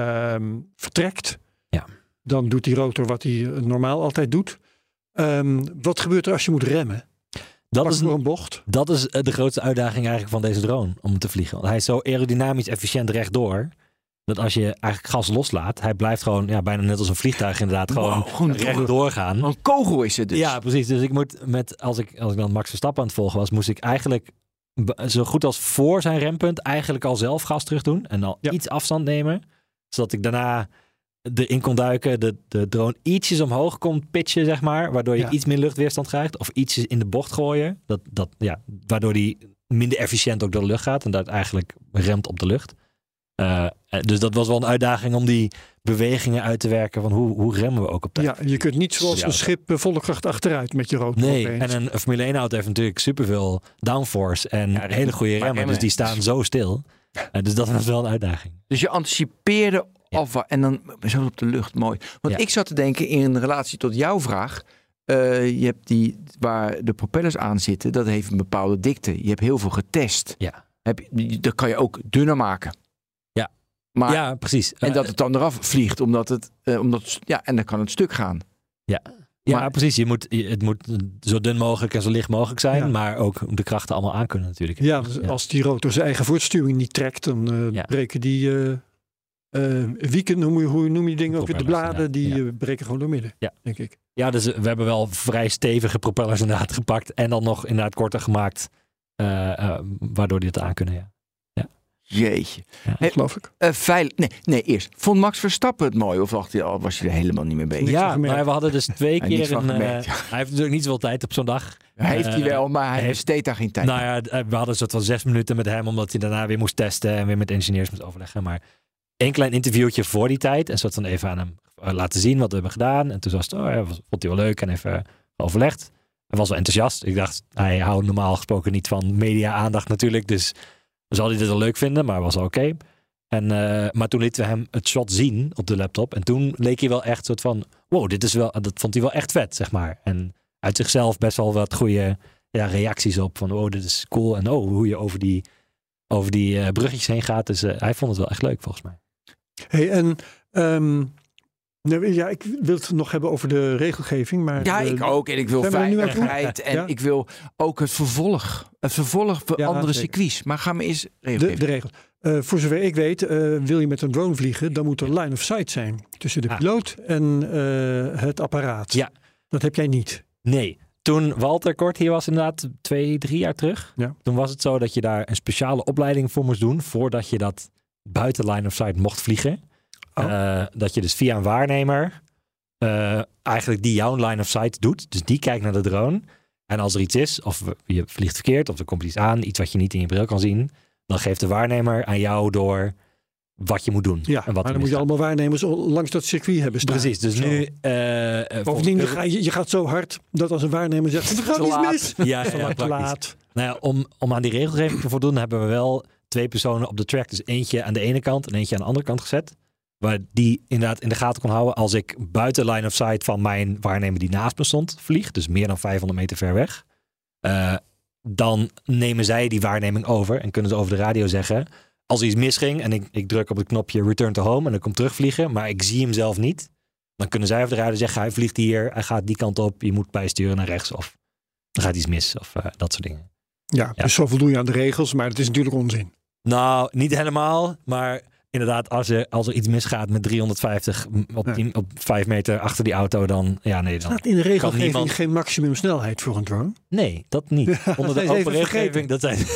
[SPEAKER 4] um, vertrekt.
[SPEAKER 5] Ja.
[SPEAKER 4] Dan doet die rotor wat hij normaal altijd doet. Um, wat gebeurt er als je moet remmen?
[SPEAKER 5] Dat
[SPEAKER 4] Pak
[SPEAKER 5] is,
[SPEAKER 4] voor een bocht.
[SPEAKER 5] dat is de grootste uitdaging eigenlijk van deze drone. Om te vliegen. Want hij is zo aerodynamisch efficiënt rechtdoor. Dat als je eigenlijk gas loslaat. Hij blijft gewoon ja, bijna net als een vliegtuig inderdaad. Gewoon,
[SPEAKER 3] Wow, gewoon
[SPEAKER 5] rechtdoor gaan.
[SPEAKER 3] Een kogel is het dus.
[SPEAKER 5] Ja, precies. Dus ik moet met, als ik, als ik dan Max Verstappen aan het volgen was, moest ik eigenlijk b- zo goed als voor zijn rempunt eigenlijk al zelf gas terug doen. En al
[SPEAKER 4] Ja.
[SPEAKER 5] iets afstand nemen. Zodat ik daarna erin kon duiken, de, de drone ietsjes omhoog kon pitchen, zeg maar. Waardoor je
[SPEAKER 4] Ja.
[SPEAKER 5] iets meer luchtweerstand krijgt. Of ietsjes in de bocht gooien. Dat, dat, ja, waardoor die minder efficiënt ook door de lucht gaat. En dat eigenlijk remt op de lucht. Uh, dus dat was wel een uitdaging om die bewegingen uit te werken. Van hoe, hoe remmen we ook op tijd.
[SPEAKER 4] Ja, je kunt niet zoals een schip uh, volle kracht achteruit met je rotor.
[SPEAKER 5] Nee,
[SPEAKER 4] opeens.
[SPEAKER 5] en een Formule één auto heeft natuurlijk superveel downforce. En ja, hele goede remmen. remmen. Dus die staan zo stil. Uh, dus dat was wel een uitdaging.
[SPEAKER 3] Dus je anticipeerde ja. af en dan zo op de lucht. Mooi. Want ja. ik zat te denken in relatie tot jouw vraag. Uh, je hebt die waar de propellers aan zitten. Dat heeft een bepaalde dikte. Je hebt heel veel getest.
[SPEAKER 5] Ja.
[SPEAKER 3] Heb je, dat kan je ook dunner maken.
[SPEAKER 5] Ja,
[SPEAKER 3] maar,
[SPEAKER 5] ja precies.
[SPEAKER 3] En dat het dan eraf vliegt. Omdat het, uh, omdat, ja, en dan kan het stuk gaan.
[SPEAKER 5] Ja, ja
[SPEAKER 3] maar,
[SPEAKER 5] precies. Je moet, het moet zo dun mogelijk en zo licht mogelijk zijn. Ja. Maar ook de krachten allemaal aan kunnen natuurlijk.
[SPEAKER 4] Ja, dus ja. als die rotor zijn eigen voortstuwing niet trekt. Dan uh, ja. breken die... Uh, Uh, wieken, hoe, hoe noem je dingen ook weer? De bladen, ja. die ja. breken gewoon door midden,
[SPEAKER 5] ja.
[SPEAKER 4] denk ik.
[SPEAKER 5] Ja, dus we hebben wel vrij stevige propellers inderdaad gepakt. En dan nog inderdaad korter gemaakt. Uh, uh, waardoor die het aan kunnen, ja. ja.
[SPEAKER 3] Jeetje.
[SPEAKER 4] Ja, hey, geloof ik.
[SPEAKER 3] Uh, veil- nee, nee, eerst. Vond Max Verstappen het mooi? Of dacht hij, oh, was je er helemaal niet mee bezig?
[SPEAKER 5] Ja, maar we hadden dus twee
[SPEAKER 3] hij
[SPEAKER 5] keer... Een, uh,
[SPEAKER 3] gemerkt, ja.
[SPEAKER 5] Hij heeft natuurlijk niet zoveel tijd op zo'n dag.
[SPEAKER 3] Hij heeft hij wel, maar hij
[SPEAKER 5] heeft,
[SPEAKER 3] besteedt daar geen tijd.
[SPEAKER 5] Nou ja, we hadden een soort van zes minuten met hem. Omdat hij daarna weer moest testen. En weer met engineers moest overleggen. Maar... Eén klein interviewtje voor die tijd. En soort van even aan hem uh, laten zien wat we hebben gedaan. En toen was het, oh ja, vond hij wel leuk. En even overlegd. Hij was wel enthousiast. Ik dacht, hij houdt normaal gesproken niet van media-aandacht natuurlijk. Dus zal hij dit wel leuk vinden. Maar was oké. Okay. En uh, Maar toen lieten we hem het shot zien op de laptop. En toen leek hij wel echt soort van... Wow, dit is wel... Dat vond hij wel echt vet, zeg maar. En uit zichzelf best wel wat goede ja, reacties op. Van, oh, dit is cool. En oh, hoe je over die, over die uh, bruggetjes heen gaat. Dus uh, hij vond het wel echt leuk, volgens mij.
[SPEAKER 4] Hey, en um, nou, ja, ik wil het nog hebben over de regelgeving. Maar
[SPEAKER 3] ja,
[SPEAKER 4] de,
[SPEAKER 3] ik ook. En ik wil veiligheid. En ja? ik wil ook het vervolg. Het vervolg voor ja, andere zeker. circuits. Maar ga me eens
[SPEAKER 4] de, de regel. Uh, voor zover ik weet, uh, wil je met een drone vliegen, dan moet er line of sight zijn. Tussen de ah. piloot en uh, het apparaat.
[SPEAKER 5] Ja.
[SPEAKER 4] Dat heb jij niet.
[SPEAKER 5] Nee. Toen Walter Kort hier was inderdaad twee, drie jaar terug. Ja. Toen was het zo dat je daar een speciale opleiding voor moest doen. Voordat je dat buiten line of sight mocht vliegen. Oh. Uh, dat je dus via een waarnemer uh, eigenlijk die jouw line of sight doet. Dus die kijkt naar de drone. En als er iets is, of je vliegt verkeerd, of er komt iets aan, iets wat je niet in je bril kan zien, dan geeft de waarnemer aan jou door wat je moet doen.
[SPEAKER 4] Ja,
[SPEAKER 5] en wat
[SPEAKER 4] maar dan moet je allemaal waarnemers langs dat circuit hebben staan.
[SPEAKER 5] Precies, dus
[SPEAKER 4] zo.
[SPEAKER 5] nu... Uh,
[SPEAKER 4] Bovendien, voor... ga je, je gaat zo hard dat als een waarnemer zegt, er gaat iets mis.
[SPEAKER 5] Ja, ja,
[SPEAKER 4] te laat.
[SPEAKER 5] Nou ja, om, om aan die regelgeving te voldoen hebben we wel twee personen op de track. Dus eentje aan de ene kant en eentje aan de andere kant gezet. Waar die inderdaad in de gaten kon houden als ik buiten line of sight van mijn waarnemer die naast me stond vlieg. Dus meer dan vijfhonderd meter ver weg. Uh, dan nemen zij die waarneming over en kunnen ze over de radio zeggen, als er iets misging en ik, ik druk op het knopje return to home en dan komt terugvliegen, maar ik zie hem zelf niet. Dan kunnen zij over de radio zeggen, hij vliegt hier, hij gaat die kant op, je moet bijsturen naar rechts of er gaat iets mis of uh, dat soort dingen.
[SPEAKER 4] Ja, ja, dus zo voldoen je aan de regels, maar het is natuurlijk onzin.
[SPEAKER 5] Nou, niet helemaal, maar inderdaad, als er, als er iets misgaat met driehonderdvijftig op, tien, op vijf meter achter die auto, dan ja, nee. Dan
[SPEAKER 4] staat in de regelgeving niemand... geen maximumsnelheid voor een drone?
[SPEAKER 5] Nee, dat niet. Ja, onder de open regelgeving, dat zijn...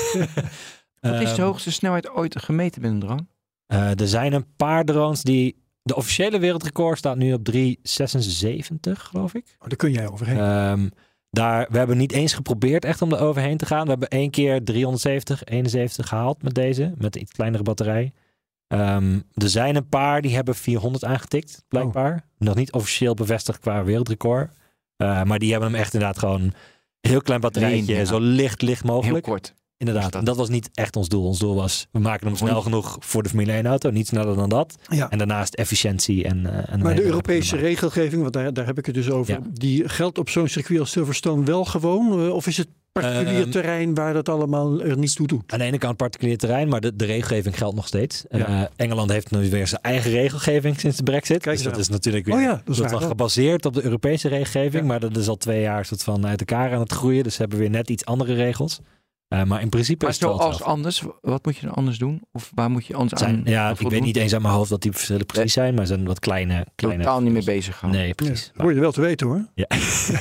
[SPEAKER 3] Wat is de hoogste snelheid ooit gemeten met een drone?
[SPEAKER 5] Uh, er zijn een paar drones die... De officiële wereldrecord staat nu op drie zesenzeventig, geloof ik.
[SPEAKER 4] Oh, daar kun jij overheen.
[SPEAKER 5] Um, daar, we hebben niet eens geprobeerd echt om er overheen te gaan. We hebben één keer driehonderdzeventig, eenenzeventig gehaald met deze. Met een iets kleinere batterij. Um, er zijn een paar die hebben vierhonderd aangetikt, blijkbaar. Oh. Nog niet officieel bevestigd qua wereldrecord. Uh, maar die hebben hem echt inderdaad gewoon een heel klein batterijtje. Nee, ja. Zo licht, licht mogelijk.
[SPEAKER 3] Heel kort.
[SPEAKER 5] Inderdaad, dat... dat was niet echt ons doel. Ons doel was, we maken hem snel genoeg voor de Formule één auto. Niet sneller dan dat. Ja. En daarnaast efficiëntie. En, uh, en
[SPEAKER 4] maar de Europese regelgeving, want daar, daar heb ik het dus over. Ja. Die geldt op zo'n circuit als Silverstone wel gewoon? Uh, of is het particulier um, terrein waar dat allemaal er niet toe doet?
[SPEAKER 5] Aan de ene kant particulier terrein, maar de, de regelgeving geldt nog steeds. Ja. Uh, Engeland heeft nu weer zijn eigen regelgeving sinds de Brexit. Kijk, dus dat is natuurlijk weer oh ja, dat is wel gebaseerd op de Europese regelgeving. Ja. Maar dat is al twee jaar soort van uit elkaar aan het groeien. Dus hebben we weer net iets andere regels. Uh, maar in principe
[SPEAKER 3] maar
[SPEAKER 5] is het wel
[SPEAKER 3] als anders, wat moet je dan anders doen? Of waar moet je anders
[SPEAKER 5] zijn,
[SPEAKER 3] aan
[SPEAKER 5] Ja,
[SPEAKER 3] voldoen?
[SPEAKER 5] Ik weet niet eens aan mijn hoofd wat die verschillen precies zijn, maar ze zijn wat kleine... kleine
[SPEAKER 3] totaal niet mee bezig gaan.
[SPEAKER 5] Nee, precies.
[SPEAKER 4] Ja, hoor je wel te weten hoor.
[SPEAKER 5] Ja.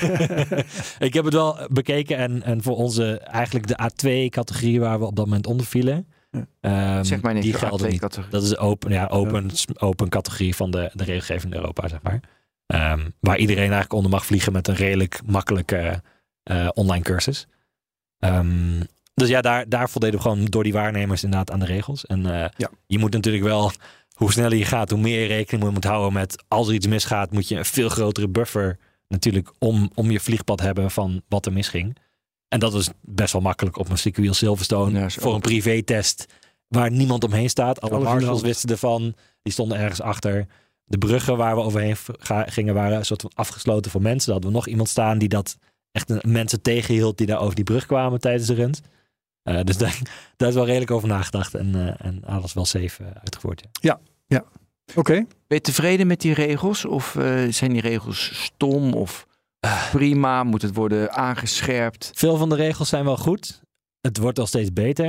[SPEAKER 5] Ik heb het wel bekeken en, en voor onze, eigenlijk de A twee categorie waar we op dat moment onder vielen. Ja. Um,
[SPEAKER 3] zeg maar niet,
[SPEAKER 5] die gelden niet. Categorie. Dat is open, ja, open, ja. open categorie van de, de regelgeving in Europa, zeg maar. Um, waar iedereen eigenlijk onder mag vliegen met een redelijk makkelijke uh, online cursus. Um, Dus ja, daar, daar voldeden we gewoon door die waarnemers inderdaad aan de regels. En uh,
[SPEAKER 4] Ja.
[SPEAKER 5] je moet natuurlijk wel, hoe sneller je gaat, hoe meer je rekening moet houden met, als er iets misgaat, moet je een veel grotere buffer natuurlijk om, om je vliegpad hebben van wat er misging. En dat is best wel makkelijk op een circuit als Silverstone.
[SPEAKER 3] Ja,
[SPEAKER 5] voor een privé-test waar niemand omheen staat. Alle
[SPEAKER 4] Alles in de
[SPEAKER 5] marshals
[SPEAKER 4] hand.
[SPEAKER 5] wisten ervan. Die stonden ergens achter. De bruggen waar we overheen ga- gingen waren een soort van afgesloten voor mensen. Daar hadden we nog iemand staan die dat echt een, mensen tegenhield die daar over die brug kwamen tijdens de runs. Uh, dus daar, daar is wel redelijk over nagedacht en, uh, en alles wel safe uh, uitgevoerd. Ja.
[SPEAKER 4] Oké. Okay.
[SPEAKER 3] Ben je tevreden met die regels? Of uh, zijn die regels stom? Of prima? Moet het worden aangescherpt?
[SPEAKER 5] Veel van de regels zijn wel goed. Het wordt al steeds beter.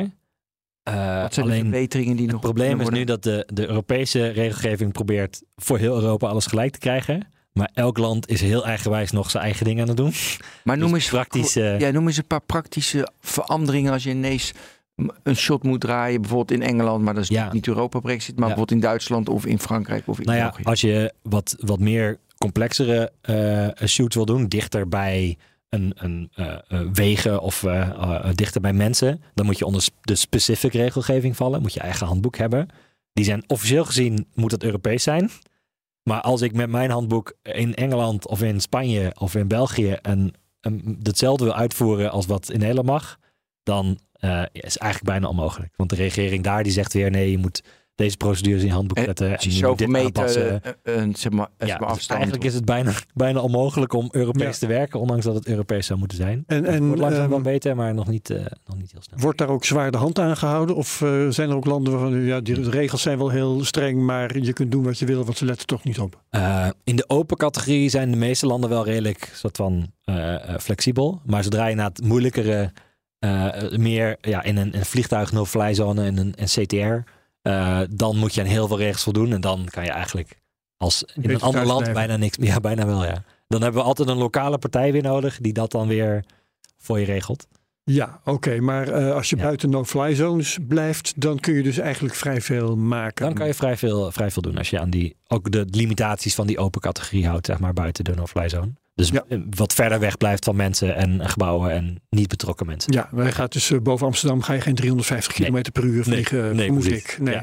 [SPEAKER 5] Uh,
[SPEAKER 3] Wat zijn
[SPEAKER 5] alleen
[SPEAKER 3] de verbeteringen die
[SPEAKER 5] het
[SPEAKER 3] nog
[SPEAKER 5] probleem is
[SPEAKER 3] worden?
[SPEAKER 5] nu dat de, de Europese regelgeving probeert voor heel Europa alles gelijk te krijgen. Maar elk land is heel eigenwijs nog zijn eigen ding aan het doen.
[SPEAKER 3] Maar noem,
[SPEAKER 5] Dus
[SPEAKER 3] eens,
[SPEAKER 5] praktisch, uh,
[SPEAKER 3] ja, noem eens een paar praktische veranderingen als je ineens een shot moet draaien. Bijvoorbeeld in Engeland, maar dat is
[SPEAKER 5] Ja.
[SPEAKER 3] niet Europa-Brexit. Maar
[SPEAKER 5] Ja.
[SPEAKER 3] bijvoorbeeld in Duitsland of in Frankrijk of in
[SPEAKER 5] Nou ja,
[SPEAKER 3] België.
[SPEAKER 5] als je wat, wat meer complexere uh, shoots wil doen, dichter bij een, een uh, uh, wegen of uh, uh, dichter bij mensen, dan moet je onder de specific regelgeving vallen. Moet je eigen handboek hebben. Die zijn officieel gezien, moet het Europees zijn. Maar als ik met mijn handboek in Engeland of in Spanje of in België een, een, hetzelfde wil uitvoeren als wat in Nederland mag, dan uh, is eigenlijk bijna onmogelijk. Want de regering daar die zegt weer nee, je moet deze procedures in je handboek zetten en, en je moet dit aanpassen.
[SPEAKER 3] Uh, uh, zeg maar,
[SPEAKER 5] ja,
[SPEAKER 3] zeg maar
[SPEAKER 5] dus
[SPEAKER 3] afstand.
[SPEAKER 5] eigenlijk is het bijna, bijna onmogelijk om Europees
[SPEAKER 4] Ja.
[SPEAKER 5] te werken, ondanks dat het Europees zou moeten zijn.
[SPEAKER 4] En,
[SPEAKER 5] Het
[SPEAKER 4] en
[SPEAKER 5] wordt langzaam
[SPEAKER 4] um,
[SPEAKER 5] wel beter, maar nog niet, uh, nog niet heel snel.
[SPEAKER 4] wordt daar ook zwaar de hand aan gehouden? Of uh, zijn er ook landen waarvan ja, die regels zijn wel heel streng, maar je kunt doen wat je wil, want ze letten toch niet op?
[SPEAKER 5] Uh, in de open categorie zijn de meeste landen wel redelijk soort van uh, uh, flexibel. Maar zodra je naar het moeilijkere, uh, meer ja, in een, een vliegtuig no-fly zone en een, een C T R, uh, dan moet je aan heel veel regels voldoen. En dan kan je eigenlijk als in
[SPEAKER 4] Beetje
[SPEAKER 5] een ander
[SPEAKER 4] thuis
[SPEAKER 5] land
[SPEAKER 4] blijven.
[SPEAKER 5] bijna niks. Ja, bijna wel, ja. Dan hebben we altijd een lokale partij weer nodig die dat dan weer voor je regelt.
[SPEAKER 4] Ja, oké. Okay, maar uh, als je
[SPEAKER 5] Ja.
[SPEAKER 4] buiten no-fly zones blijft, dan kun je dus eigenlijk vrij veel maken.
[SPEAKER 5] Dan kan je vrij veel, vrij veel doen als je aan die ook de limitaties van die open categorie houdt, zeg maar, buiten de no-fly zone. Dus
[SPEAKER 4] Ja.
[SPEAKER 5] wat verder weg blijft van mensen en gebouwen en niet betrokken mensen.
[SPEAKER 4] Ja, wij gaat dus uh, boven Amsterdam ga je geen driehonderdvijftig
[SPEAKER 5] Nee.
[SPEAKER 4] kilometer per uur vliegen,
[SPEAKER 5] Nee, nee,
[SPEAKER 4] vermoed
[SPEAKER 5] precies.
[SPEAKER 4] ik. Nee.
[SPEAKER 5] Ja.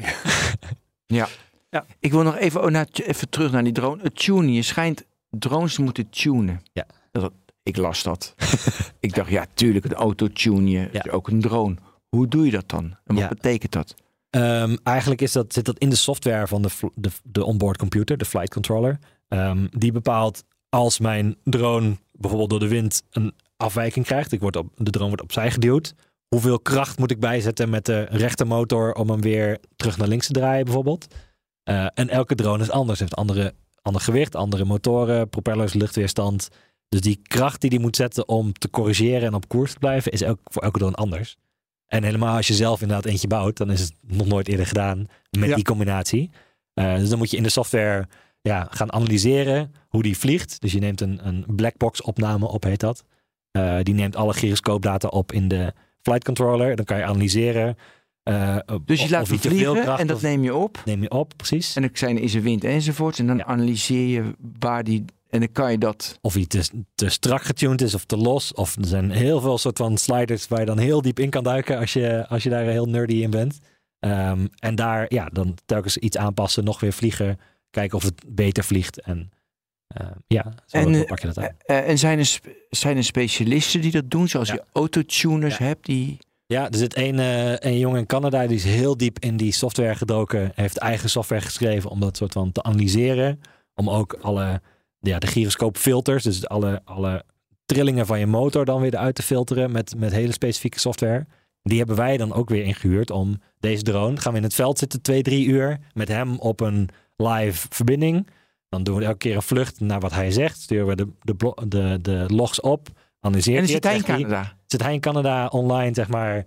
[SPEAKER 3] Ja.
[SPEAKER 4] Ja.
[SPEAKER 3] Ik wil nog even, oh, nou, t- even terug naar die drone. Het tunen. Je schijnt drones te moeten tunen.
[SPEAKER 5] Ja.
[SPEAKER 3] Dat, ik las dat. Ik dacht, ja, tuurlijk, een auto tune je.
[SPEAKER 5] Ja.
[SPEAKER 3] Is ook een drone. Hoe doe je dat dan? En wat
[SPEAKER 5] Ja.
[SPEAKER 3] betekent dat?
[SPEAKER 5] Um, eigenlijk is dat, zit dat in de software van de, fl- de, de onboard computer, de flight controller. Um, die bepaalt als mijn drone bijvoorbeeld door de wind een afwijking krijgt. Ik word op, de drone wordt opzij geduwd. Hoeveel kracht moet ik bijzetten met de rechtermotor om hem weer terug naar links te draaien bijvoorbeeld. Uh, en elke drone is anders. Heeft andere, ander gewicht, andere motoren, propellers, luchtweerstand. Dus die kracht die die moet zetten om te corrigeren en op koers te blijven is elk, voor elke drone anders. En helemaal als je zelf inderdaad eentje bouwt, dan is het nog nooit eerder gedaan met
[SPEAKER 4] Ja.
[SPEAKER 5] die combinatie. Uh, dus dan moet je in de software ja, gaan analyseren hoe die vliegt. Dus je neemt een, een blackbox opname op, heet dat. Uh, die neemt alle gyroscoopdata op in de flight controller. Dan kan je analyseren. Uh,
[SPEAKER 3] Dus je
[SPEAKER 5] of,
[SPEAKER 3] laat
[SPEAKER 5] of
[SPEAKER 3] hem
[SPEAKER 5] te veel
[SPEAKER 3] vliegen
[SPEAKER 5] kracht
[SPEAKER 3] en dat
[SPEAKER 5] of-
[SPEAKER 3] neem je op.
[SPEAKER 5] neem je op, precies.
[SPEAKER 3] En dan zijn is er wind enzovoorts. En dan
[SPEAKER 5] Ja.
[SPEAKER 3] analyseer je waar die... En dan kan je dat...
[SPEAKER 5] Of hij te, te strak getuned is of te los. Of er zijn heel veel soort van sliders waar je dan heel diep in kan duiken als je, als je daar heel nerdy in bent. Um, en daar ja, dan telkens iets aanpassen, nog weer vliegen. Kijken of het beter vliegt. En uh, ja, zo
[SPEAKER 3] En,
[SPEAKER 5] zo
[SPEAKER 3] eh,
[SPEAKER 5] pak je dat aan.
[SPEAKER 3] Uh, en zijn er, sp- zijn er specialisten die dat doen? Zoals
[SPEAKER 5] Ja.
[SPEAKER 3] je autotuners
[SPEAKER 5] Ja.
[SPEAKER 3] hebt die...
[SPEAKER 5] Ja, er zit een, uh, een jongen in Canada die is heel diep in die software gedoken. Heeft eigen software geschreven om dat soort van te analyseren. Om ook alle, ja, de gyroscoopfilters, dus alle, alle trillingen van je motor dan weer eruit te filteren met, met hele specifieke software. Die hebben wij dan ook weer ingehuurd om deze drone. Gaan we in het veld zitten twee, drie uur met hem op een live verbinding. Dan doen we elke keer een vlucht naar wat hij zegt. Sturen we de, de, blo- de, de logs op. Analyseert
[SPEAKER 3] En dan
[SPEAKER 5] hij
[SPEAKER 3] zit
[SPEAKER 5] het,
[SPEAKER 3] hij in
[SPEAKER 5] zegt
[SPEAKER 3] Canada.
[SPEAKER 5] Zit hij in Canada online, zeg maar.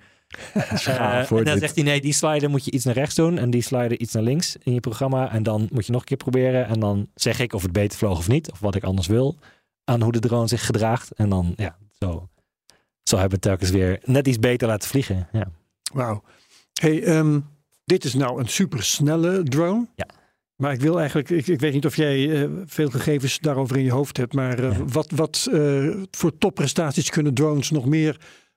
[SPEAKER 3] Gaaf,
[SPEAKER 5] Uh,
[SPEAKER 3] hoor,
[SPEAKER 5] en dan
[SPEAKER 3] dit.
[SPEAKER 5] zegt hij, nee, die slider moet je iets naar rechts doen. En die slider iets naar links in je programma. En dan moet je nog een keer proberen. En dan zeg ik of het beter vloog of niet. Of wat ik anders wil. Aan hoe de drone zich gedraagt. En dan, ja, zo, zo hebben we telkens weer net iets beter laten vliegen. Ja.
[SPEAKER 4] Wauw. Hey, um, dit is nou een supersnelle drone.
[SPEAKER 5] Ja.
[SPEAKER 4] Maar ik wil eigenlijk, ik, ik weet niet of jij uh, veel gegevens daarover in je hoofd hebt. Maar uh,
[SPEAKER 5] Ja.
[SPEAKER 4] wat, wat uh, voor topprestaties kunnen drones nog meer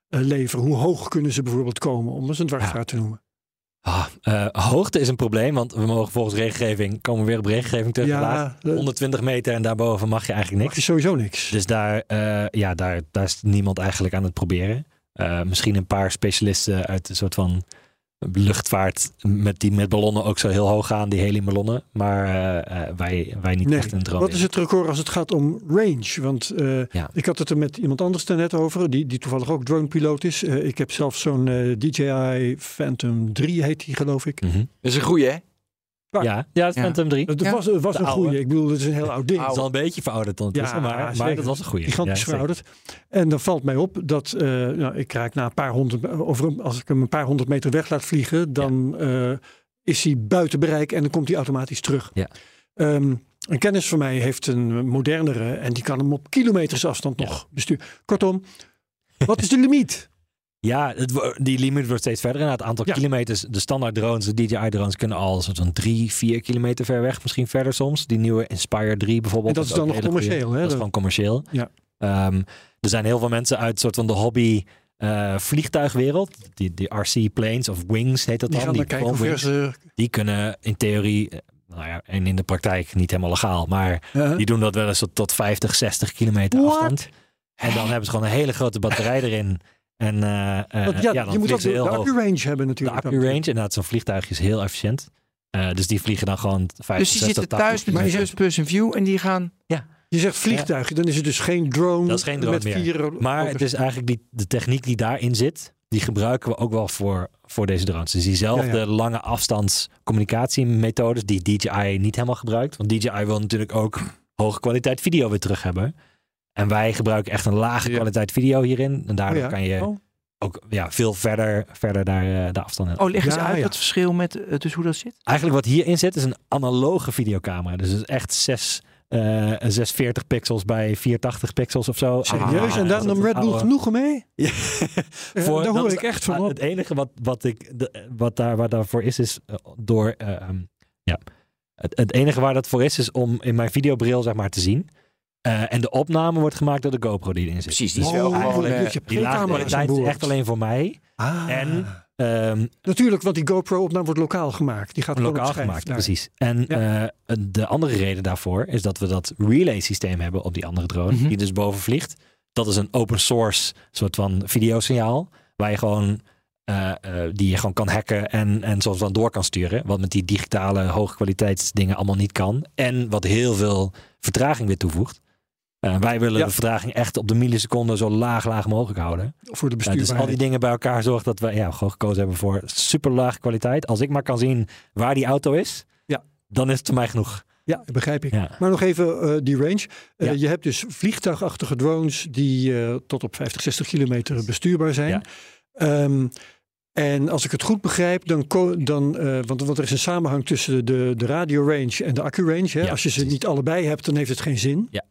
[SPEAKER 4] uh, leveren? Hoe hoog kunnen ze bijvoorbeeld komen, om eens een dwarsstraat te noemen?
[SPEAKER 5] Ah, uh, hoogte is een probleem, want we mogen volgens regelgeving, komen we weer op regelgeving terug.
[SPEAKER 4] Ja,
[SPEAKER 5] uh, honderdtwintig meter en daarboven mag je eigenlijk niks.
[SPEAKER 4] Mag je sowieso niks.
[SPEAKER 5] Dus daar, uh, ja, daar, daar is niemand eigenlijk aan het proberen. Uh, misschien een paar specialisten uit een soort van luchtvaart met die met ballonnen ook zo heel hoog gaan, die heliumballonnen. Maar uh, uh, wij, wij niet
[SPEAKER 4] nee.
[SPEAKER 5] echt een droom.
[SPEAKER 4] Wat is het record als het gaat om range? Want uh, ja. ik had het er met iemand anders daarnet over, die, die toevallig ook dronepiloot is. Uh, ik heb zelf zo'n uh, D J I Phantom drie, heet die geloof ik.
[SPEAKER 5] Mm-hmm.
[SPEAKER 3] Dat is een goeie, hè?
[SPEAKER 5] Ja, ja, het Phantom drie.
[SPEAKER 4] Het
[SPEAKER 5] ja.
[SPEAKER 4] was, het was een goeie. Ik bedoel, het is een heel oud ding.
[SPEAKER 5] Het is al een beetje verouderd ondertussen, ja, maar, maar dat was een goeie.
[SPEAKER 4] Gigantisch
[SPEAKER 5] ja,
[SPEAKER 4] verouderd. En dan valt mij op dat, uh, nou, ik raak na een paar honderd, over, als ik hem een paar honderd meter weg laat vliegen, dan ja. uh, is hij buiten bereik en dan komt hij automatisch terug.
[SPEAKER 5] Ja.
[SPEAKER 4] Um, een kennis van mij heeft een modernere en die kan hem op kilometers afstand nog ja. besturen. Kortom, wat is de limiet?
[SPEAKER 5] Ja, het, die limiet wordt steeds verder. En het aantal ja. kilometers, de standaard drones, de D J I-drones kunnen al zo'n drie, vier kilometer ver weg. Misschien verder soms. Die nieuwe Inspire drie bijvoorbeeld.
[SPEAKER 4] En dat is dan nog commercieel,
[SPEAKER 5] goeie.
[SPEAKER 4] hè?
[SPEAKER 5] Dat is gewoon commercieel.
[SPEAKER 4] Ja.
[SPEAKER 5] Um, er zijn heel veel mensen uit soort van de hobby uh, vliegtuigwereld. Die, die R C planes of wings heet dat
[SPEAKER 4] die
[SPEAKER 5] dan.
[SPEAKER 4] Gaan
[SPEAKER 5] die
[SPEAKER 4] kijken hoe ver ze...
[SPEAKER 5] Die kunnen in theorie, nou ja, en in de praktijk niet helemaal legaal. Maar uh-huh. die doen dat wel eens tot, tot vijftig, zestig kilometer
[SPEAKER 4] What?
[SPEAKER 5] afstand. En dan hebben ze gewoon een hele grote batterij erin. En, uh, uh,
[SPEAKER 4] ja,
[SPEAKER 5] ja, dan
[SPEAKER 4] je moet ook de,
[SPEAKER 5] heel
[SPEAKER 4] de accu-range hebben natuurlijk.
[SPEAKER 5] De accu-range, inderdaad, zo'n vliegtuig is heel efficiënt. Uh, dus die vliegen dan gewoon vijftig,
[SPEAKER 3] Dus die zitten thuis met een first-person view en die gaan...
[SPEAKER 5] Ja.
[SPEAKER 4] Je zegt vliegtuig, ja. dan is het dus geen drone.
[SPEAKER 5] Dat is geen drone
[SPEAKER 4] met
[SPEAKER 5] meer.
[SPEAKER 4] Vier
[SPEAKER 5] maar het is eigenlijk die, de techniek die daarin zit, die gebruiken we ook wel voor, voor deze drones. Dus diezelfde ja, ja. lange afstands communicatiemethodes die D J I niet helemaal gebruikt. Want D J I wil natuurlijk ook hoge kwaliteit video weer terug hebben. En wij gebruiken echt een lage ja. kwaliteit video hierin. En daardoor oh ja. kan je oh. ook ja, veel verder, verder daar uh, de afstand hebben.
[SPEAKER 3] Oh, leg eens
[SPEAKER 4] ja,
[SPEAKER 3] uit
[SPEAKER 4] ja.
[SPEAKER 3] het verschil met uh, dus hoe dat zit?
[SPEAKER 5] Eigenlijk wat hierin zit is een analoge videocamera. Dus het is echt zes, uh, zeshonderdveertig pixels bij vierhonderdtachtig pixels of zo.
[SPEAKER 4] Serieus? Ah, en daar nam Red Bull oude... genoegen mee?
[SPEAKER 5] Ja.
[SPEAKER 4] Voor, daar hoor ik echt van op.
[SPEAKER 5] Het enige wat, wat, ik, de, wat daar wat daarvoor is, is uh, door... Uh, um, ja. het, het enige waar dat voor is, is om in mijn videobril zeg maar te zien. Uh, en de opname wordt gemaakt door de GoPro die erin zit.
[SPEAKER 3] Precies, die is
[SPEAKER 4] oh,
[SPEAKER 3] wel gewoon...
[SPEAKER 4] Uh,
[SPEAKER 5] die lage kwaliteit is echt alleen voor mij.
[SPEAKER 4] Ah.
[SPEAKER 5] En... Um,
[SPEAKER 4] Natuurlijk, want die GoPro-opname wordt lokaal gemaakt. Die gaat
[SPEAKER 5] lokaal gemaakt, daar. Precies. En ja. uh, de andere reden daarvoor is dat we dat relay systeem hebben op die andere drone. Mm-hmm. Die dus boven vliegt. Dat is een open source soort van videosignaal. Waar je gewoon... Uh, uh, die je gewoon kan hacken en, en soms dan door kan sturen. Wat met die digitale hoge kwaliteitsdingen allemaal niet kan. En wat heel veel vertraging weer toevoegt. Uh, wij willen ja. de vertraging echt op de milliseconde zo laag, laag mogelijk houden.
[SPEAKER 4] Voor de bestuurbaarheid.
[SPEAKER 5] Uh, dus al die dingen bij elkaar zorgen dat we ja, gewoon gekozen hebben voor super lage kwaliteit. Als ik maar kan zien waar die auto is,
[SPEAKER 4] ja.
[SPEAKER 5] dan is het voor mij genoeg.
[SPEAKER 4] Ja, begrijp ik.
[SPEAKER 5] Ja.
[SPEAKER 4] Maar nog even uh, die range. Uh,
[SPEAKER 5] ja.
[SPEAKER 4] Je hebt dus vliegtuigachtige drones die uh, tot op vijftig, zestig kilometer bestuurbaar zijn. Ja. Um, En als ik het goed begrijp, dan, dan uh, want, want er is een samenhang tussen de, de radiorange en de accu-range. Hè? Ja, als je ze precies. niet allebei hebt, dan heeft het geen zin.
[SPEAKER 5] Ja.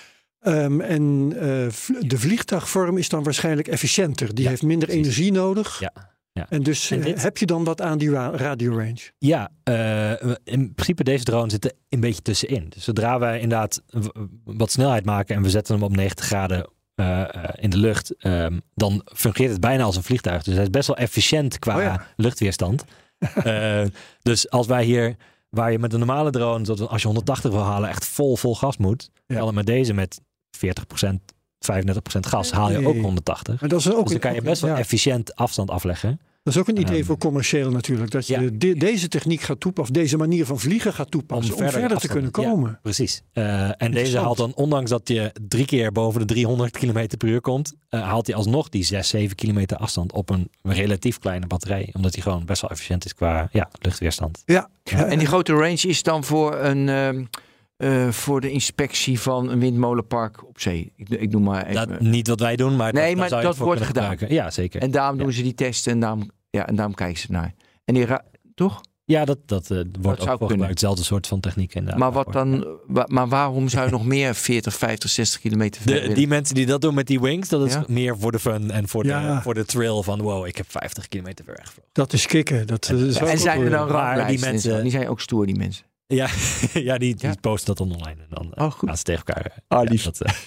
[SPEAKER 4] Um, en uh, de vliegtuigvorm is dan waarschijnlijk efficiënter. Die ja, heeft minder precies. energie nodig.
[SPEAKER 5] Ja. Ja.
[SPEAKER 4] En dus en dit... heb je dan wat aan die ra- radiorange?
[SPEAKER 5] Ja, uh, in principe deze drone zit er een beetje tussenin. Dus zodra wij inderdaad wat snelheid maken en we zetten hem op negentig graden Uh, uh, in de lucht, um, dan fungeert het bijna als een vliegtuig. Dus hij is best wel efficiënt qua oh ja. luchtweerstand. uh, dus als wij hier, waar je met een normale drone, als je honderdtachtig wil halen, echt vol, vol gas moet, ja. dan met deze met veertig procent, vijfendertig procent gas haal je ook honderdtachtig.
[SPEAKER 4] Maar dat is ook
[SPEAKER 5] dus dan kan je best wel ja. efficiënt afstand afleggen.
[SPEAKER 4] Dat is ook een idee um, voor commercieel natuurlijk. Dat je ja. de, deze techniek gaat toepassen, of deze manier van vliegen gaat toepassen om, om verder, verder te kunnen komen.
[SPEAKER 5] Ja, precies. Uh, en deze haalt dan, ondanks dat je drie keer boven de driehonderd kilometer per uur komt, uh, haalt hij alsnog die zes, zeven kilometer afstand op een relatief kleine batterij. Omdat hij gewoon best wel efficiënt is qua ja, luchtweerstand.
[SPEAKER 4] Ja.
[SPEAKER 3] Ja. En die grote range is dan voor een... Uh, Uh, voor de inspectie van een windmolenpark op zee. Ik, ik noem maar even.
[SPEAKER 5] Dat, niet wat wij doen, maar
[SPEAKER 3] nee,
[SPEAKER 5] dat,
[SPEAKER 3] maar
[SPEAKER 5] dat,
[SPEAKER 3] dat wordt gedaan.
[SPEAKER 5] Gebruiken. Ja, zeker.
[SPEAKER 3] En daarom
[SPEAKER 5] ja.
[SPEAKER 3] doen ze die testen en daarom, ja, en daarom kijken ze naar. En die ra- toch?
[SPEAKER 5] Ja, dat, dat uh, wordt
[SPEAKER 3] dat
[SPEAKER 5] ook voor gebruikt. Hetzelfde soort van techniek inderdaad.
[SPEAKER 3] Maar wat dan? Wa- maar waarom zou je nog meer veertig, vijftig, zestig kilometer verder
[SPEAKER 5] de, Die mensen die dat doen met die wings, dat is
[SPEAKER 3] ja?
[SPEAKER 5] meer voor de fun en voor,
[SPEAKER 4] ja.
[SPEAKER 5] de, voor de thrill van wow, ik heb vijftig kilometer ver weg.
[SPEAKER 4] Dat is kicken. Dat,
[SPEAKER 5] en,
[SPEAKER 4] is
[SPEAKER 3] en, en zijn er dan
[SPEAKER 5] raar die mensen?
[SPEAKER 3] Die zijn ook stoer, die mensen.
[SPEAKER 5] Ja, ja, die, die
[SPEAKER 3] ja?
[SPEAKER 5] posten dat dan online en dan
[SPEAKER 3] oh, goed.
[SPEAKER 5] gaan ze tegen elkaar.
[SPEAKER 3] Oh,
[SPEAKER 5] ja, dat, uh,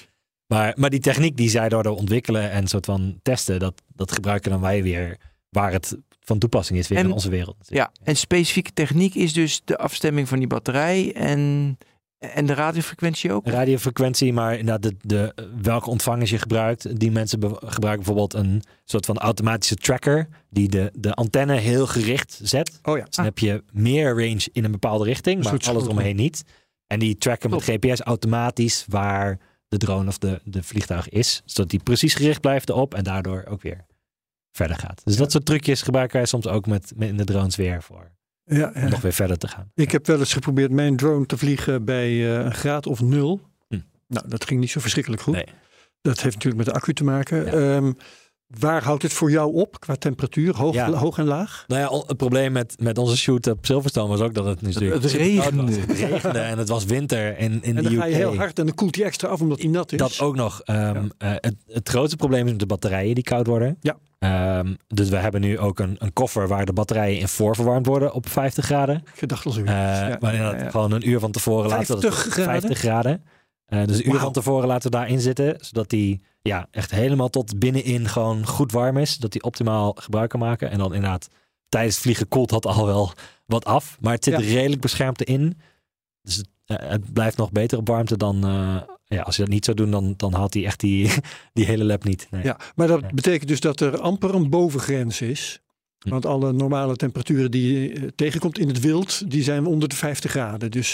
[SPEAKER 5] Maar, maar die techniek die zij daardoor ontwikkelen en soort van testen, dat, dat gebruiken dan wij weer waar het van toepassing is weer
[SPEAKER 3] En-
[SPEAKER 5] in onze wereld.
[SPEAKER 3] Ja, en specifieke techniek is dus de afstemming van die batterij en, en de radiofrequentie ook?
[SPEAKER 5] Radiofrequentie, maar inderdaad de, de, welke ontvangers je gebruikt. Die mensen be- gebruiken bijvoorbeeld een soort van automatische tracker die de, de antenne heel gericht zet.
[SPEAKER 4] Oh ja.
[SPEAKER 5] Dus dan heb je meer range in een bepaalde richting,
[SPEAKER 4] Een
[SPEAKER 5] maar
[SPEAKER 4] soort
[SPEAKER 5] alles
[SPEAKER 4] schotel.
[SPEAKER 5] omheen niet. En die tracken met G P S automatisch waar de drone of de, de vliegtuig is. Zodat die precies gericht blijft erop en daardoor ook weer verder gaat. Dus dat soort trucjes gebruiken wij soms ook met, met in de drones weer voor
[SPEAKER 4] Ja,
[SPEAKER 5] om
[SPEAKER 4] ja.
[SPEAKER 5] nog weer verder te gaan.
[SPEAKER 4] Ik heb wel eens geprobeerd mijn drone te vliegen bij eh, een graad of nul.
[SPEAKER 5] Hm.
[SPEAKER 4] Nou, dat ging niet zo verschrikkelijk goed.
[SPEAKER 5] Nee.
[SPEAKER 4] Dat heeft natuurlijk met de accu te maken.
[SPEAKER 5] Ja.
[SPEAKER 4] Ehm, waar houdt het voor jou op qua temperatuur? Hoog,
[SPEAKER 5] Ja.
[SPEAKER 4] hoog en laag?
[SPEAKER 5] Nou ja, on- het probleem met, met onze shoot op Silverstone was ook dat het natuurlijk
[SPEAKER 3] Het regende.
[SPEAKER 5] superkoud was. Het regende en het was winter in, in
[SPEAKER 4] En
[SPEAKER 5] de
[SPEAKER 4] dan
[SPEAKER 5] U K.
[SPEAKER 4] ga je heel hard en dan koelt hij extra af omdat hij nat is.
[SPEAKER 5] Dat ook nog. Um, uh, het, het grootste probleem is met de batterijen die koud worden.
[SPEAKER 4] Ja.
[SPEAKER 5] Um, dus we hebben nu ook een, een koffer waar de batterijen in voorverwarmd worden op vijftig graden.
[SPEAKER 4] Gedacht al zo.
[SPEAKER 5] Uh,
[SPEAKER 4] Ja,
[SPEAKER 5] maar inderdaad,
[SPEAKER 4] ja, ja.
[SPEAKER 5] gewoon een uur van tevoren laten we dat
[SPEAKER 4] vijftig graden?
[SPEAKER 5] vijftig graden. Uh, dus een uur
[SPEAKER 4] Wauw.
[SPEAKER 5] van tevoren laten we daarin zitten, zodat die ja, echt helemaal tot binnenin gewoon goed warm is. Dat die optimaal gebruik kan maken. En dan inderdaad, tijdens het vliegen koelt dat al wel wat af. Maar het zit
[SPEAKER 4] Ja.
[SPEAKER 5] redelijk beschermd erin. Dus het, uh, het blijft nog beter op warmte dan... Uh, ja, als je dat niet zou doen, dan, dan haalt hij echt die, die hele lab niet. Nee.
[SPEAKER 4] Ja, maar dat
[SPEAKER 5] Ja.
[SPEAKER 4] betekent dus dat er amper een bovengrens is.
[SPEAKER 5] Hm.
[SPEAKER 4] Want alle normale temperaturen die je eh, tegenkomt in het wild, die zijn onder de vijftig graden. Dus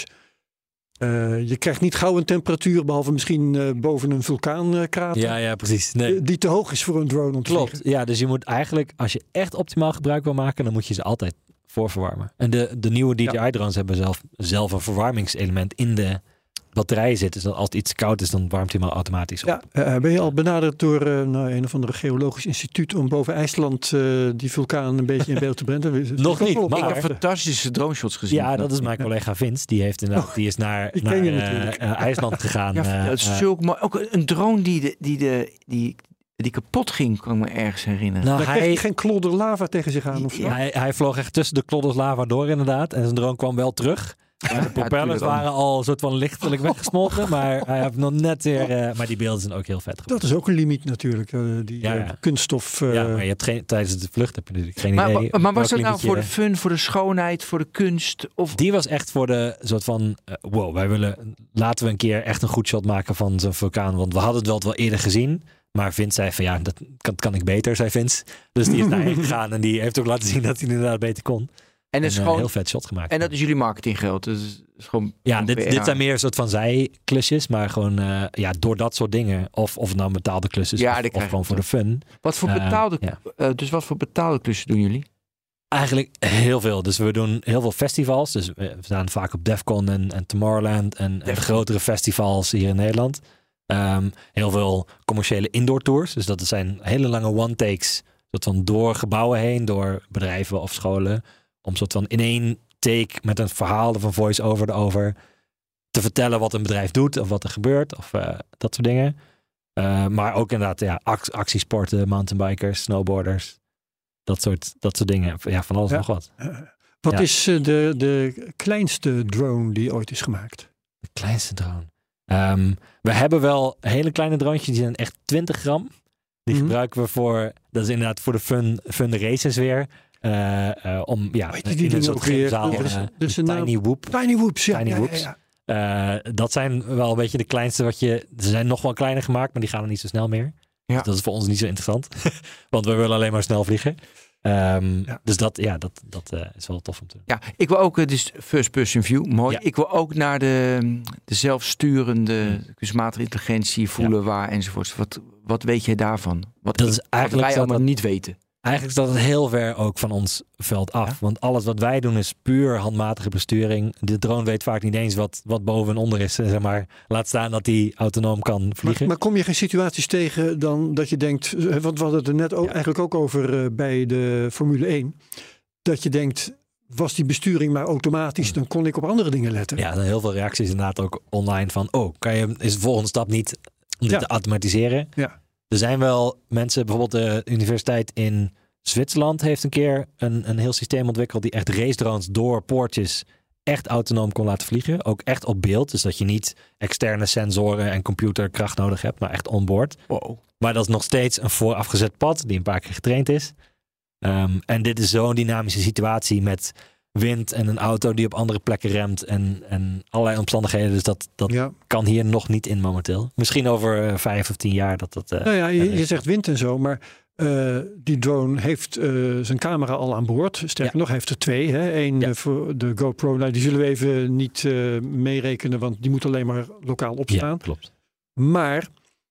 [SPEAKER 4] uh, je krijgt niet gauw een temperatuur, behalve misschien uh, boven een vulkaankrater,
[SPEAKER 5] Ja, ja, precies. Nee.
[SPEAKER 4] uh, die te hoog is voor een drone om te
[SPEAKER 5] Klopt.
[SPEAKER 4] vliegen.
[SPEAKER 5] Ja, dus je moet eigenlijk, als je echt optimaal gebruik wil maken, dan moet je ze altijd voorverwarmen. En de, de nieuwe D J I-drones hebben zelf, zelf een verwarmingselement in de batterij zitten. Dus als het iets koud is, dan warmt hij maar automatisch op.
[SPEAKER 4] Ja, uh, ben je al benaderd door uh, nou, een of andere geologisch instituut om boven IJsland uh, die vulkaan een beetje in beeld te brengen?
[SPEAKER 5] Nog niet,
[SPEAKER 3] Ik
[SPEAKER 5] maar-
[SPEAKER 3] heb fantastische drone shots gezien.
[SPEAKER 5] Ja, dat is mijn collega Vince. Die, heeft inderdaad,
[SPEAKER 4] Oh,
[SPEAKER 5] die is naar,
[SPEAKER 4] die
[SPEAKER 5] naar
[SPEAKER 4] ken je
[SPEAKER 5] uh,
[SPEAKER 4] natuurlijk.
[SPEAKER 5] uh, IJsland gegaan.
[SPEAKER 3] Ja,
[SPEAKER 5] uh,
[SPEAKER 3] dat is
[SPEAKER 5] uh,
[SPEAKER 3] zulk mooi. Ook een drone die, de, die, de, die, die kapot ging, kan ik me ergens herinneren.
[SPEAKER 5] nou,
[SPEAKER 4] Daar kreeg
[SPEAKER 5] hij,
[SPEAKER 4] je geen klodder lava tegen zich aan of zo?
[SPEAKER 3] Ja,
[SPEAKER 5] hij, hij vloog echt tussen de klodders lava door inderdaad. En zijn drone kwam wel terug.
[SPEAKER 3] Ja,
[SPEAKER 5] De propellers waren al een soort van lichtelijk weggesmolten. Maar hij heeft nog net weer... Uh, maar die beelden zijn ook heel vet geworden.
[SPEAKER 4] Dat is ook een limiet natuurlijk, uh, die
[SPEAKER 5] Ja,
[SPEAKER 4] uh,
[SPEAKER 5] ja.
[SPEAKER 4] kunststof. Uh,
[SPEAKER 5] Ja, maar je hebt geen, tijdens de vlucht heb je natuurlijk geen
[SPEAKER 3] Maar,
[SPEAKER 5] idee.
[SPEAKER 3] maar, maar was
[SPEAKER 5] welk
[SPEAKER 3] dat nou
[SPEAKER 5] limietje
[SPEAKER 3] voor de
[SPEAKER 5] je-
[SPEAKER 3] fun, voor de schoonheid, voor de kunst? Of
[SPEAKER 5] Die was echt voor de soort van... Uh, wow, wij willen... Laten we een keer echt een goed shot maken van zo'n vulkaan. Want we hadden het wel, wel eerder gezien. Maar Vince zei van ja, dat kan, kan ik beter, zei Vince. Dus die is daarheen gegaan en die heeft ook laten zien dat hij inderdaad beter kon.
[SPEAKER 3] en,
[SPEAKER 5] En
[SPEAKER 3] dat is
[SPEAKER 5] een
[SPEAKER 3] gewoon,
[SPEAKER 5] heel vet shot gemaakt.
[SPEAKER 3] en dat is jullie marketinggeld. Dus het is gewoon
[SPEAKER 5] ja,
[SPEAKER 3] gewoon
[SPEAKER 5] dit,
[SPEAKER 3] P R.
[SPEAKER 5] dit zijn meer een soort van zijklusjes. Maar gewoon uh, ja, door dat soort dingen. Of, of het nou betaalde klusjes.
[SPEAKER 3] Ja,
[SPEAKER 5] of,
[SPEAKER 3] die
[SPEAKER 5] of
[SPEAKER 3] krijg
[SPEAKER 5] gewoon
[SPEAKER 3] je
[SPEAKER 5] voor de fun.
[SPEAKER 3] Wat voor
[SPEAKER 5] Eh,
[SPEAKER 3] betaalde,
[SPEAKER 5] ja.
[SPEAKER 3] eh, dus wat voor betaalde klussen doen jullie?
[SPEAKER 5] Eigenlijk heel veel. Dus we doen heel veel festivals. Dus we we staan vaak op Defcon en, en Tomorrowland. En, en
[SPEAKER 3] Defcon.
[SPEAKER 5] grotere festivals hier in Nederland. Um, heel veel commerciële indoor tours. Dus dat zijn hele lange one-takes. Soort van door gebouwen heen. Door bedrijven of scholen. Om soort van in één take met een verhaal of een voice-over erover te vertellen wat een bedrijf doet. Of wat er gebeurt. Of uh, dat soort dingen. Uh, maar ook inderdaad ja, ac- actiesporten, mountainbikers, snowboarders. Dat soort, dat soort dingen. Ja, van alles
[SPEAKER 4] Ja.
[SPEAKER 5] nog wat.
[SPEAKER 4] Uh, wat
[SPEAKER 5] Ja.
[SPEAKER 4] is uh, de, de kleinste drone die ooit is gemaakt?
[SPEAKER 5] De kleinste drone. Um, we hebben wel hele kleine droontjes. Die zijn echt twintig gram. Die
[SPEAKER 4] Mhm.
[SPEAKER 5] gebruiken we voor... Dat is inderdaad voor de fun, fun de races weer. Uh, uh, om ja,
[SPEAKER 4] Weet je die
[SPEAKER 5] in een
[SPEAKER 4] dingen
[SPEAKER 5] soort
[SPEAKER 4] ook weer?
[SPEAKER 5] gymzaal,
[SPEAKER 4] Dus-
[SPEAKER 5] uh,
[SPEAKER 4] dus
[SPEAKER 5] een
[SPEAKER 4] de naam-
[SPEAKER 5] tiny whoop.
[SPEAKER 4] Tiny Whoops, ja.
[SPEAKER 5] Tiny
[SPEAKER 4] ja,
[SPEAKER 5] Whoops.
[SPEAKER 4] ja, ja.
[SPEAKER 5] Uh, dat zijn wel een beetje de kleinste wat je... Ze zijn nog wel kleiner gemaakt, maar die gaan er niet zo snel meer.
[SPEAKER 3] Ja.
[SPEAKER 5] Dus dat is voor ons niet zo interessant. Want we willen alleen maar snel vliegen. Um,
[SPEAKER 4] Ja.
[SPEAKER 5] Dus dat, ja, dat, dat uh, is wel tof om te doen.
[SPEAKER 3] Ja, ik wil ook, het is first person view, mooi.
[SPEAKER 5] Ja.
[SPEAKER 3] Ik wil ook naar de, de zelfsturende
[SPEAKER 5] Hmm.
[SPEAKER 3] kunstmatige intelligentie voelen waar enzovoorts. Wat, wat weet jij daarvan? Wat,
[SPEAKER 5] Dat is
[SPEAKER 3] wat
[SPEAKER 5] eigenlijk
[SPEAKER 3] wij
[SPEAKER 5] staat
[SPEAKER 3] allemaal
[SPEAKER 5] dat-
[SPEAKER 3] niet weten.
[SPEAKER 5] Eigenlijk staat het heel ver ook van ons veld af.
[SPEAKER 3] Ja?
[SPEAKER 5] Want alles wat wij doen is puur handmatige besturing. De drone weet vaak niet eens wat, wat boven en onder is. Zeg maar. Laat staan dat hij autonoom kan
[SPEAKER 4] Maar,
[SPEAKER 5] vliegen.
[SPEAKER 4] maar kom je geen situaties tegen dan dat je denkt, eh, want we hadden het er net ook,
[SPEAKER 5] Ja.
[SPEAKER 4] eigenlijk ook over uh, bij de Formule één, dat je denkt, was die besturing maar automatisch, dan kon ik op andere dingen letten.
[SPEAKER 5] Ja, er zijn heel veel reacties inderdaad ook online van... oh, kan je, is de volgende stap niet om dit
[SPEAKER 4] Ja.
[SPEAKER 5] te automatiseren?
[SPEAKER 4] Ja.
[SPEAKER 5] Er zijn wel mensen, bijvoorbeeld de universiteit in Zwitserland heeft een keer een, een heel systeem ontwikkeld die echt race drones door poortjes echt autonoom kon laten vliegen. Ook echt op beeld. Dus dat je niet externe sensoren en computerkracht nodig hebt, maar echt onboard.
[SPEAKER 3] Wow.
[SPEAKER 5] Maar dat is nog steeds een voorafgezet pad die een paar keer getraind is. Um, en dit is zo'n dynamische situatie met wind en een auto die op andere plekken remt en, en allerlei omstandigheden. Dus dat, dat
[SPEAKER 4] Ja.
[SPEAKER 5] kan hier nog niet in momenteel. Misschien over uh, vijf of tien jaar dat dat... Uh,
[SPEAKER 4] Nou ja, je, je zegt wind en zo, maar uh, die drone heeft uh, zijn camera al aan boord. Sterker
[SPEAKER 5] Ja.
[SPEAKER 4] nog, hij heeft er twee. Hè? Eén
[SPEAKER 5] Ja.
[SPEAKER 4] uh, voor de GoPro, nou, die zullen we even niet uh, meerekenen, want die moet alleen maar lokaal opstaan.
[SPEAKER 5] Ja, klopt.
[SPEAKER 4] Maar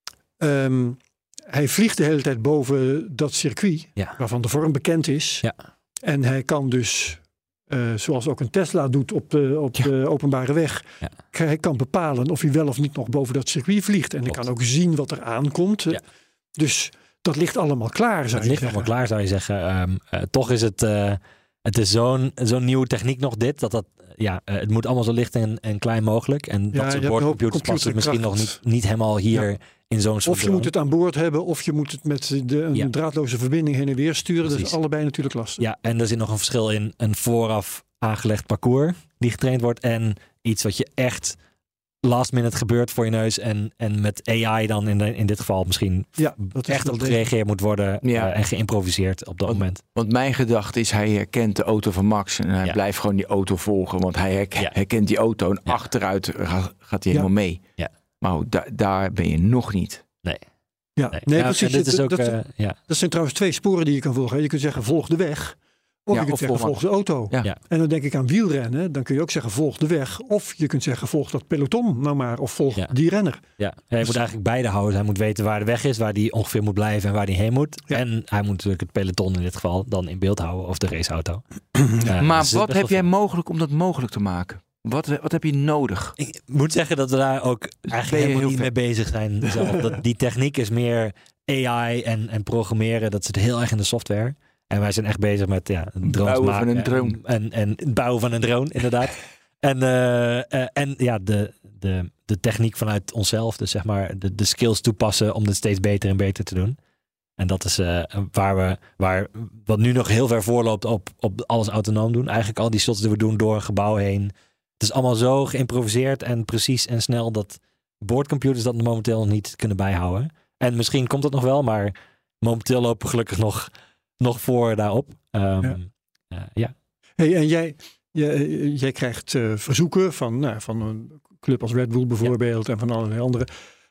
[SPEAKER 4] um, hij vliegt de hele tijd boven dat circuit,
[SPEAKER 5] Ja.
[SPEAKER 4] waarvan de vorm bekend is.
[SPEAKER 5] Ja.
[SPEAKER 4] En hij kan dus, uh, zoals ook een Tesla doet op de, op
[SPEAKER 3] Ja.
[SPEAKER 4] de openbare weg,
[SPEAKER 5] Ja.
[SPEAKER 4] hij kan bepalen of hij wel of niet nog boven dat circuit vliegt. En hij
[SPEAKER 5] Klopt.
[SPEAKER 4] kan ook zien wat er aankomt.
[SPEAKER 5] Ja.
[SPEAKER 4] Dus dat ligt allemaal klaar, zou
[SPEAKER 5] Het
[SPEAKER 4] je
[SPEAKER 5] ligt
[SPEAKER 4] zeggen.
[SPEAKER 5] allemaal klaar, zou je zeggen. Um, uh, toch is het, uh, het is zo'n, zo'n nieuwe techniek nog dit. Dat dat, ja, uh, het moet allemaal zo licht en, en klein mogelijk. En
[SPEAKER 4] Ja,
[SPEAKER 5] dat
[SPEAKER 4] je
[SPEAKER 5] soort
[SPEAKER 4] hebt een
[SPEAKER 5] boordcomputers
[SPEAKER 4] hoop
[SPEAKER 5] passen misschien nog niet,
[SPEAKER 4] computerkracht.
[SPEAKER 5] niet helemaal hier
[SPEAKER 4] Ja.
[SPEAKER 5] in zo'n soort
[SPEAKER 4] Of je moet
[SPEAKER 5] drone.
[SPEAKER 4] het aan boord hebben, of je moet het met de, een
[SPEAKER 5] Ja.
[SPEAKER 4] draadloze verbinding heen en weer sturen. Dat
[SPEAKER 5] Precies.
[SPEAKER 4] is allebei natuurlijk lastig.
[SPEAKER 5] Ja, en er zit nog een verschil in een vooraf aangelegd parcours die getraind wordt en iets wat je echt last minute gebeurt voor je neus en, en met A I dan in, de, in dit geval misschien
[SPEAKER 4] Ja, dat is
[SPEAKER 5] echt
[SPEAKER 4] wel
[SPEAKER 5] op
[SPEAKER 4] degelijk.
[SPEAKER 5] gereageerd moet worden
[SPEAKER 3] Ja.
[SPEAKER 5] uh, en geïmproviseerd op dat
[SPEAKER 3] Want-
[SPEAKER 5] moment.
[SPEAKER 3] Want mijn gedachte is, hij herkent de auto van Max en hij
[SPEAKER 5] Ja.
[SPEAKER 3] blijft gewoon die auto volgen. Want hij herk-
[SPEAKER 5] Ja.
[SPEAKER 3] herkent die auto en
[SPEAKER 5] Ja.
[SPEAKER 3] achteruit gaat, gaat hij
[SPEAKER 4] Ja.
[SPEAKER 3] helemaal mee.
[SPEAKER 5] Ja.
[SPEAKER 3] Maar da- daar ben je nog niet.
[SPEAKER 4] Ja,
[SPEAKER 5] Nee,
[SPEAKER 4] nee,
[SPEAKER 5] Ja,
[SPEAKER 4] precies.
[SPEAKER 5] en dit is
[SPEAKER 4] Dat-
[SPEAKER 5] ook,
[SPEAKER 4] dat,
[SPEAKER 5] uh, ja.
[SPEAKER 4] dat zijn trouwens twee sporen die je kan volgen. Je kunt zeggen, volg de weg. Of
[SPEAKER 3] Ja,
[SPEAKER 4] je kunt
[SPEAKER 3] of
[SPEAKER 4] zeggen,
[SPEAKER 3] volg
[SPEAKER 4] volg de auto.
[SPEAKER 3] Ja.
[SPEAKER 5] Ja.
[SPEAKER 4] En dan denk ik aan wielrennen. Dan kun je ook zeggen, volg de weg. Of je kunt zeggen, volg dat peloton nou maar. Of volg
[SPEAKER 5] Ja.
[SPEAKER 4] die renner.
[SPEAKER 5] Ja, hij moet eigenlijk beide houden. Hij moet weten waar de weg is, waar hij ongeveer moet blijven en waar hij heen moet.
[SPEAKER 4] Ja.
[SPEAKER 5] En hij moet natuurlijk het peloton in dit geval dan in beeld houden of de raceauto. Ja,
[SPEAKER 3] maar
[SPEAKER 5] dus het
[SPEAKER 3] wat
[SPEAKER 5] is best
[SPEAKER 3] heb jij
[SPEAKER 5] wel
[SPEAKER 3] mogelijk om dat mogelijk te maken? Wat, wat heb je nodig?
[SPEAKER 5] veel. Ik moet zeggen dat we daar ook eigenlijk
[SPEAKER 3] ben je
[SPEAKER 5] helemaal
[SPEAKER 3] heel
[SPEAKER 5] niet
[SPEAKER 3] ver.
[SPEAKER 5] mee bezig zijn. Zelf. Dat, die techniek is meer A I en, en programmeren. Dat zit heel erg in de software. En wij zijn echt bezig met ja, drones
[SPEAKER 3] Bouwen van
[SPEAKER 5] maken
[SPEAKER 3] een drone.
[SPEAKER 5] En, en, en het bouwen van een drone, inderdaad. en uh, uh, en ja, de, de, de techniek vanuit onszelf. Dus zeg maar de, de skills toepassen om het steeds beter en beter te doen. En dat is uh, waar we, waar, wat nu nog heel ver voorloopt op, op alles autonoom doen. Eigenlijk al die shots die we doen door een gebouw heen. Het is allemaal zo geïmproviseerd en precies en snel dat boordcomputers dat momenteel nog niet kunnen bijhouden. En misschien komt dat nog wel, maar momenteel lopen we gelukkig nog, nog voor daarop. Um,
[SPEAKER 4] Ja.
[SPEAKER 5] Uh, ja.
[SPEAKER 4] Hey, en jij, jij, jij krijgt uh, verzoeken van, nou, van een club als Red Bull bijvoorbeeld. En van allerlei andere.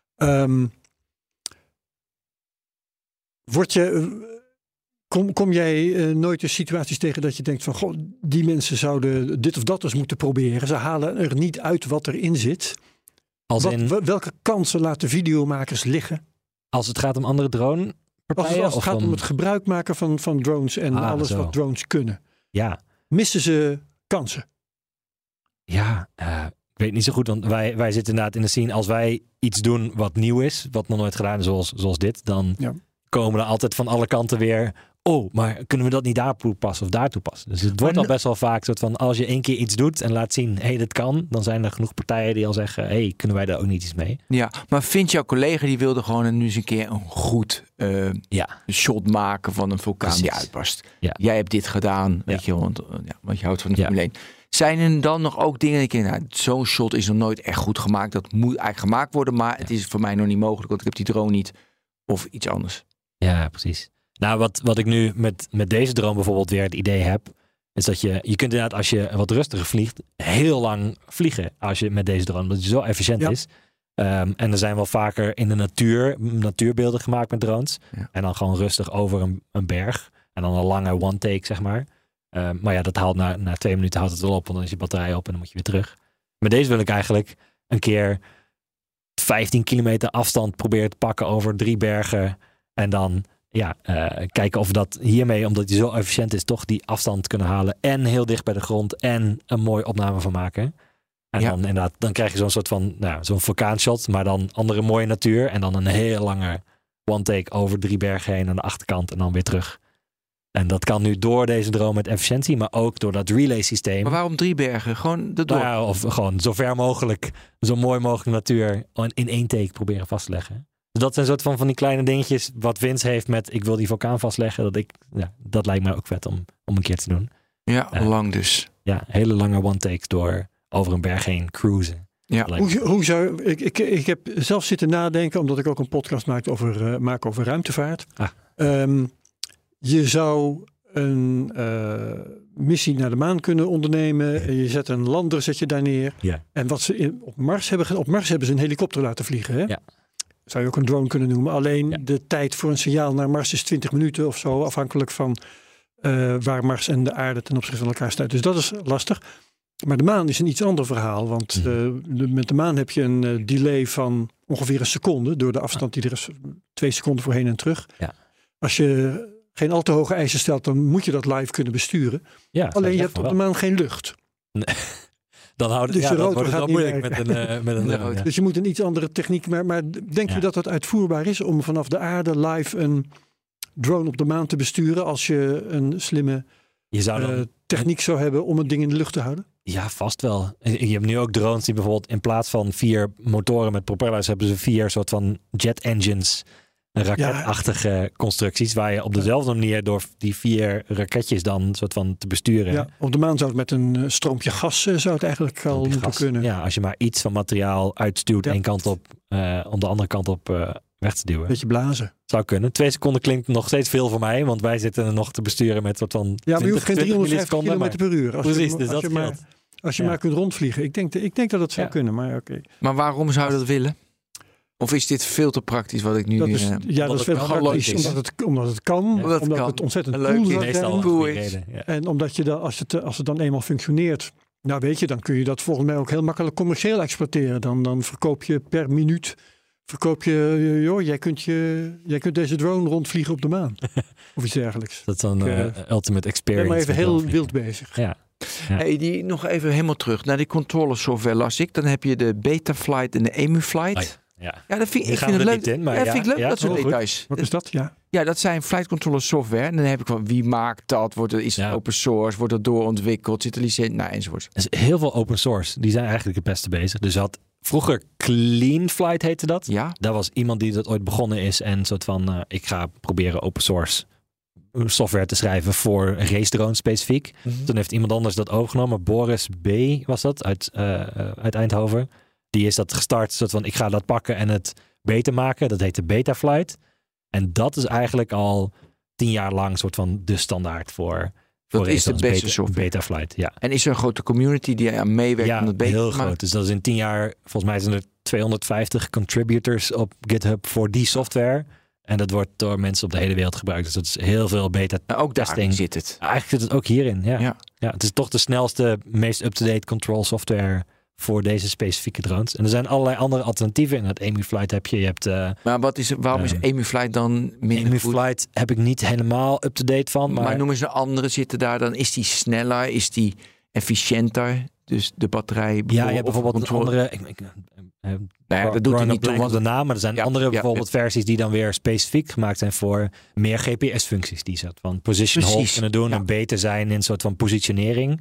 [SPEAKER 4] Um, word je... Uh, Kom, kom jij uh, nooit in situaties tegen dat je denkt van, goh, die mensen zouden dit of dat eens moeten proberen. Ze halen er niet uit wat erin zit.
[SPEAKER 5] Als,
[SPEAKER 4] Wat,
[SPEAKER 5] in,
[SPEAKER 4] welke kansen laten videomakers liggen?
[SPEAKER 5] als het gaat om andere drone
[SPEAKER 4] Als het, als het gaat om het gebruik maken van, van drones en
[SPEAKER 5] Ah,
[SPEAKER 4] alles
[SPEAKER 5] zo.
[SPEAKER 4] wat drones kunnen.
[SPEAKER 5] Ja,
[SPEAKER 4] Missen ze kansen?
[SPEAKER 5] ja uh, ik weet niet zo goed, want wij, wij zitten inderdaad in de scene. Als wij iets doen wat nieuw is, wat nog nooit gedaan is, zoals, zoals dit, dan
[SPEAKER 4] Ja.
[SPEAKER 5] komen er altijd van alle kanten weer. Oh, maar kunnen we dat niet daar toepassen of daar toepassen? Dus het wordt
[SPEAKER 4] Maar
[SPEAKER 5] al best wel vaak soort van, als je één keer iets doet en laat zien, hé, hey, dit kan, dan zijn er genoeg partijen die al zeggen, hé, hey, kunnen wij daar ook niet iets mee?
[SPEAKER 3] Ja, maar vindt jouw collega die wilde gewoon nu eens een keer een goed uh,
[SPEAKER 5] Ja.
[SPEAKER 3] shot maken van een vulkaan
[SPEAKER 5] Precies.
[SPEAKER 3] die uitbarst?
[SPEAKER 5] Ja.
[SPEAKER 3] Jij hebt dit gedaan, weet
[SPEAKER 5] Ja.
[SPEAKER 3] je, want, uh, ja, want je houdt van de
[SPEAKER 5] Ja.
[SPEAKER 3] Formule één. Zijn er dan nog ook dingen dat je denkt, nou, zo'n shot is nog nooit echt goed gemaakt. Dat moet eigenlijk gemaakt worden, maar het is voor mij nog niet mogelijk, want ik heb die drone niet. Of iets anders.
[SPEAKER 5] Ja, precies. Nou, wat, wat ik nu met, met deze drone bijvoorbeeld weer het idee heb, is dat je, je kunt inderdaad als je wat rustiger vliegt, heel lang vliegen als je met deze drone, omdat je zo efficiënt
[SPEAKER 4] Ja.
[SPEAKER 5] is. Um, en er zijn wel vaker in de natuur natuurbeelden gemaakt met drones.
[SPEAKER 3] Ja.
[SPEAKER 5] En dan gewoon rustig over een, een berg. En dan een lange one take, zeg maar. Um, maar ja, dat haalt na, na twee minuten houdt het wel op, want dan is je batterij op en dan moet je weer terug. Met deze wil ik eigenlijk een keer vijftien kilometer afstand proberen te pakken over drie bergen. En dan ja, uh, kijken of we dat hiermee, omdat hij zo efficiënt is, toch die afstand kunnen halen. En heel dicht bij de grond en een mooie opname van maken. En
[SPEAKER 3] Ja.
[SPEAKER 5] dan inderdaad, dan krijg je zo'n soort van, nou, zo'n vulkaanshot, maar dan andere mooie natuur. En dan een hele lange one take over drie bergen heen aan de achterkant en dan weer terug. En dat kan nu door deze drone met efficiëntie, maar ook door dat relay systeem.
[SPEAKER 3] Maar waarom drie bergen? Gewoon de door.
[SPEAKER 5] Nou ja, of gewoon zo ver mogelijk, zo mooi mogelijk natuur in één take proberen vast te leggen. Dus dat zijn soort van, van die kleine dingetjes wat Vince heeft met ik wil die vulkaan vastleggen. Dat, ik, ja, dat lijkt mij ook vet om, om een keer te doen.
[SPEAKER 3] Ja,
[SPEAKER 5] Ja.
[SPEAKER 3] lang dus.
[SPEAKER 5] ja, hele lange one-takes door over een berg heen cruisen.
[SPEAKER 3] Ja.
[SPEAKER 4] Hoe, hoe zou, ik, ik, ik heb zelf zitten nadenken, omdat ik ook een podcast maak over, uh, maak over ruimtevaart.
[SPEAKER 5] Ah.
[SPEAKER 4] Um, je zou een uh, missie naar de maan kunnen ondernemen. Je zet een lander, zet je daar neer.
[SPEAKER 5] Ja.
[SPEAKER 4] En wat ze in, op Mars hebben op Mars hebben ze een helikopter laten vliegen. Hè?
[SPEAKER 5] Ja.
[SPEAKER 4] Zou je ook een drone kunnen noemen. Alleen
[SPEAKER 5] ja.
[SPEAKER 4] de tijd voor een signaal naar Mars is twintig minuten of zo. Afhankelijk van uh, waar Mars en de aarde ten opzichte van elkaar staan. Dus dat is lastig. Maar de maan is een iets ander verhaal. Want uh, de, met de maan heb je een uh, delay van ongeveer een seconde. Door de afstand die er is. Twee seconden voor heen en terug.
[SPEAKER 5] Ja.
[SPEAKER 4] Als je geen al te hoge eisen stelt, dan moet je dat live kunnen besturen.
[SPEAKER 5] Ja,
[SPEAKER 4] alleen je hebt op de maan geen lucht.
[SPEAKER 5] Nee. Dan houdt
[SPEAKER 4] dus
[SPEAKER 5] ja,
[SPEAKER 4] de
[SPEAKER 5] dat
[SPEAKER 4] rotor
[SPEAKER 5] wordt het
[SPEAKER 4] gaat
[SPEAKER 5] wel
[SPEAKER 4] niet
[SPEAKER 5] moeilijk met een, uh, met een drone. Ja.
[SPEAKER 4] Dus je moet een iets andere techniek. Maar, maar denk
[SPEAKER 5] ja.
[SPEAKER 4] je dat dat uitvoerbaar is om vanaf de aarde live een drone op de maan te besturen als je een slimme
[SPEAKER 5] je zou dan, uh,
[SPEAKER 4] techniek zou hebben om het ding in de lucht te houden?
[SPEAKER 5] Ja, vast wel. Je hebt nu ook drones die bijvoorbeeld in plaats van vier motoren met propellers hebben ze vier soort van jet engines. Raketachtige ja. constructies waar je op dezelfde manier door die vier raketjes dan soort van te besturen.
[SPEAKER 4] Ja, op de maan zou het met een stroompje gas uh, zou het eigenlijk al moeten gas. kunnen.
[SPEAKER 5] Ja, als je maar iets van materiaal uitstuwt ja. één kant op uh, om de andere kant op uh, weg te duwen.
[SPEAKER 4] Beetje blazen.
[SPEAKER 5] Zou kunnen. Twee seconden klinkt nog steeds veel voor mij, want wij zitten er nog te besturen met soort van
[SPEAKER 4] ja, maar je hoeft geen driehonderdvijftig kilometer per uur. Als
[SPEAKER 5] precies,
[SPEAKER 4] je,
[SPEAKER 5] dus
[SPEAKER 4] als
[SPEAKER 5] dat
[SPEAKER 4] je maar, als je
[SPEAKER 5] ja.
[SPEAKER 4] maar kunt rondvliegen. Ik denk, ik denk dat het zou ja. kunnen, maar oké. Okay.
[SPEAKER 3] Maar waarom zou je dat willen? Of is dit veel te praktisch wat ik nu...
[SPEAKER 4] Dat is,
[SPEAKER 3] uh,
[SPEAKER 4] ja, dat is veel praktisch. Is. Omdat, het, omdat het kan. Ja. Omdat, omdat het, het ontzettend
[SPEAKER 3] leuk
[SPEAKER 4] cool
[SPEAKER 3] is.
[SPEAKER 4] Cool
[SPEAKER 3] cool is.
[SPEAKER 5] Ja.
[SPEAKER 4] En omdat je dan, als het, als het dan eenmaal functioneert... Nou weet je, dan kun je dat volgens mij ook heel makkelijk commercieel exploiteren. Dan, dan verkoop je per minuut... Verkoop je... Joh, jij, kunt je jij kunt deze drone rondvliegen op de maan. Of iets dergelijks.
[SPEAKER 5] Dat is dan uh, uh, ultimate experience.
[SPEAKER 4] Ik ben maar even heel wild bezig.
[SPEAKER 5] Ja.
[SPEAKER 3] Ja. Hey, die, nog even helemaal terug naar die controlesoftware las ik. Dan heb je de Betaflight en de EmuFlight. Oh ja.
[SPEAKER 5] Ja,
[SPEAKER 3] ja dat vind, ik vind het leuk. In, ja, ja, vind ik leuk ja, dat soort details.
[SPEAKER 4] Wat is dat? Ja.
[SPEAKER 3] ja, dat zijn flight controller software. En dan heb ik van wie maakt dat? Wordt het, is het ja. open source? Wordt het doorontwikkeld? Zit er licentie? Nou, enzovoort.
[SPEAKER 5] Er is heel veel open source. Die zijn eigenlijk het beste bezig. Dus had vroeger Clean Flight heette dat.
[SPEAKER 3] Ja.
[SPEAKER 5] Daar was iemand die dat ooit begonnen is en soort van uh, ik ga proberen open source software te schrijven voor race drones specifiek. Mm-hmm. Toen heeft iemand anders dat overgenomen. Boris B. was dat uit, uh, uit Eindhoven. Die is dat gestart, soort van ik ga dat pakken en het beter maken. Dat heet de Betaflight. En dat is eigenlijk al tien jaar lang soort van de standaard voor.
[SPEAKER 3] Dat
[SPEAKER 5] voor
[SPEAKER 3] is de beste
[SPEAKER 5] beta,
[SPEAKER 3] software.
[SPEAKER 5] Betaflight, ja.
[SPEAKER 3] En is er een grote community die aan meewerkt
[SPEAKER 5] ja,
[SPEAKER 3] om het beter
[SPEAKER 5] heel
[SPEAKER 3] te maken?
[SPEAKER 5] groot. Dus dat is in tien jaar, volgens mij zijn er tweehonderdvijftig contributors op GitHub voor die software. En dat wordt door mensen op de hele wereld gebruikt. Dus dat is heel veel beta-testing.
[SPEAKER 3] Ook daar zit het.
[SPEAKER 5] Eigenlijk zit het ook hierin, ja.
[SPEAKER 3] ja.
[SPEAKER 5] ja. Het is toch de snelste, meest up-to-date control software voor deze specifieke drones. En er zijn allerlei andere alternatieven. In het EmuFlight heb je. je hebt, uh,
[SPEAKER 3] maar wat is, waarom is EmuFlight dan minder
[SPEAKER 5] EmuFlight goed? Heb ik niet helemaal up-to-date van. Maar,
[SPEAKER 3] maar noem eens een andere zitten daar. Dan is die sneller, is die efficiënter. Dus de batterij.
[SPEAKER 5] Ja, je hebt bijvoorbeeld een andere. Ik, ik, uh,
[SPEAKER 3] nou ja, dat doet hij niet toe,
[SPEAKER 5] want de naam, maar er zijn
[SPEAKER 3] ja,
[SPEAKER 5] andere
[SPEAKER 3] ja,
[SPEAKER 5] bijvoorbeeld
[SPEAKER 3] ja.
[SPEAKER 5] versies die dan weer specifiek gemaakt zijn voor meer G P S-functies. Die soort van position
[SPEAKER 3] Precies.
[SPEAKER 5] hold kunnen doen
[SPEAKER 3] ja.
[SPEAKER 5] en beter zijn in een soort van positionering.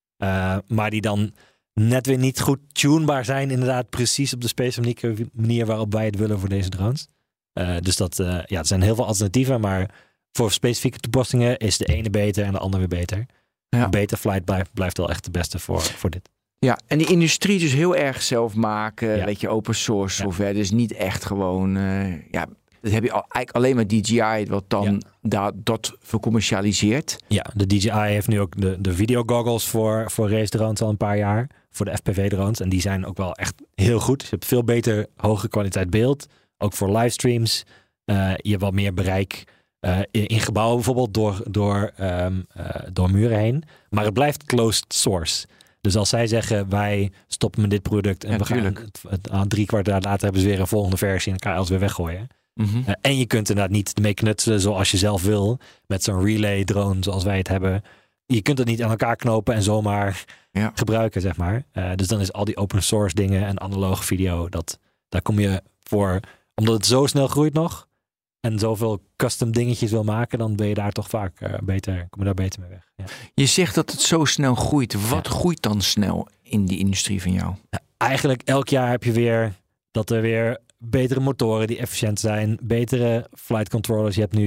[SPEAKER 5] Uh, maar die dan net weer niet goed tunebaar zijn, inderdaad precies op de specifieke manier waarop wij het willen voor deze drones. Uh, dus dat, uh, ja, er zijn heel veel alternatieven, maar voor specifieke toepassingen is de ene beter en de andere weer beter. Ja. Betaflight blijft, blijft wel echt de beste voor, voor dit.
[SPEAKER 3] Ja, en die industrie dus heel erg zelf maken,
[SPEAKER 5] ja.
[SPEAKER 3] weet je, open source software. Ja. Dus niet echt gewoon, uh, ja, dat heb je al, eigenlijk alleen maar D J I wat dan ja. da, dat vercommercialiseert.
[SPEAKER 5] Ja, de D J I heeft nu ook de, de video goggles voor, voor race drones al een paar jaar. Voor de F P V drones. En die zijn ook wel echt heel goed. Je hebt veel beter, hoge kwaliteit beeld. Ook voor livestreams. Uh, je hebt wat meer bereik uh, in, in gebouwen bijvoorbeeld door, door, um, uh, door muren heen. Maar het blijft closed source. Dus als zij zeggen, wij stoppen met dit product en
[SPEAKER 3] ja,
[SPEAKER 5] we gaan het, het, het, drie kwart jaar later hebben ze weer een volgende versie en dan kan je alles weer weggooien.
[SPEAKER 3] Mm-hmm.
[SPEAKER 5] Uh, en je kunt inderdaad niet mee knutselen zoals je zelf wil. Met zo'n relay drone zoals wij het hebben. Je kunt het niet aan elkaar knopen en zomaar ja. gebruiken, zeg maar. Uh, dus dan is al die open source dingen en analoge video, dat, daar kom je voor, omdat het zo snel groeit nog en zoveel custom dingetjes wil maken, dan ben je daar toch vaak uh, beter, kom je daar beter mee weg. Ja.
[SPEAKER 3] Je zegt dat het zo snel groeit. Wat ja. groeit dan snel in die industrie van jou?
[SPEAKER 5] Ja, eigenlijk elk jaar heb je weer dat er weer betere motoren die efficiënt zijn, betere flight controllers. Je hebt nu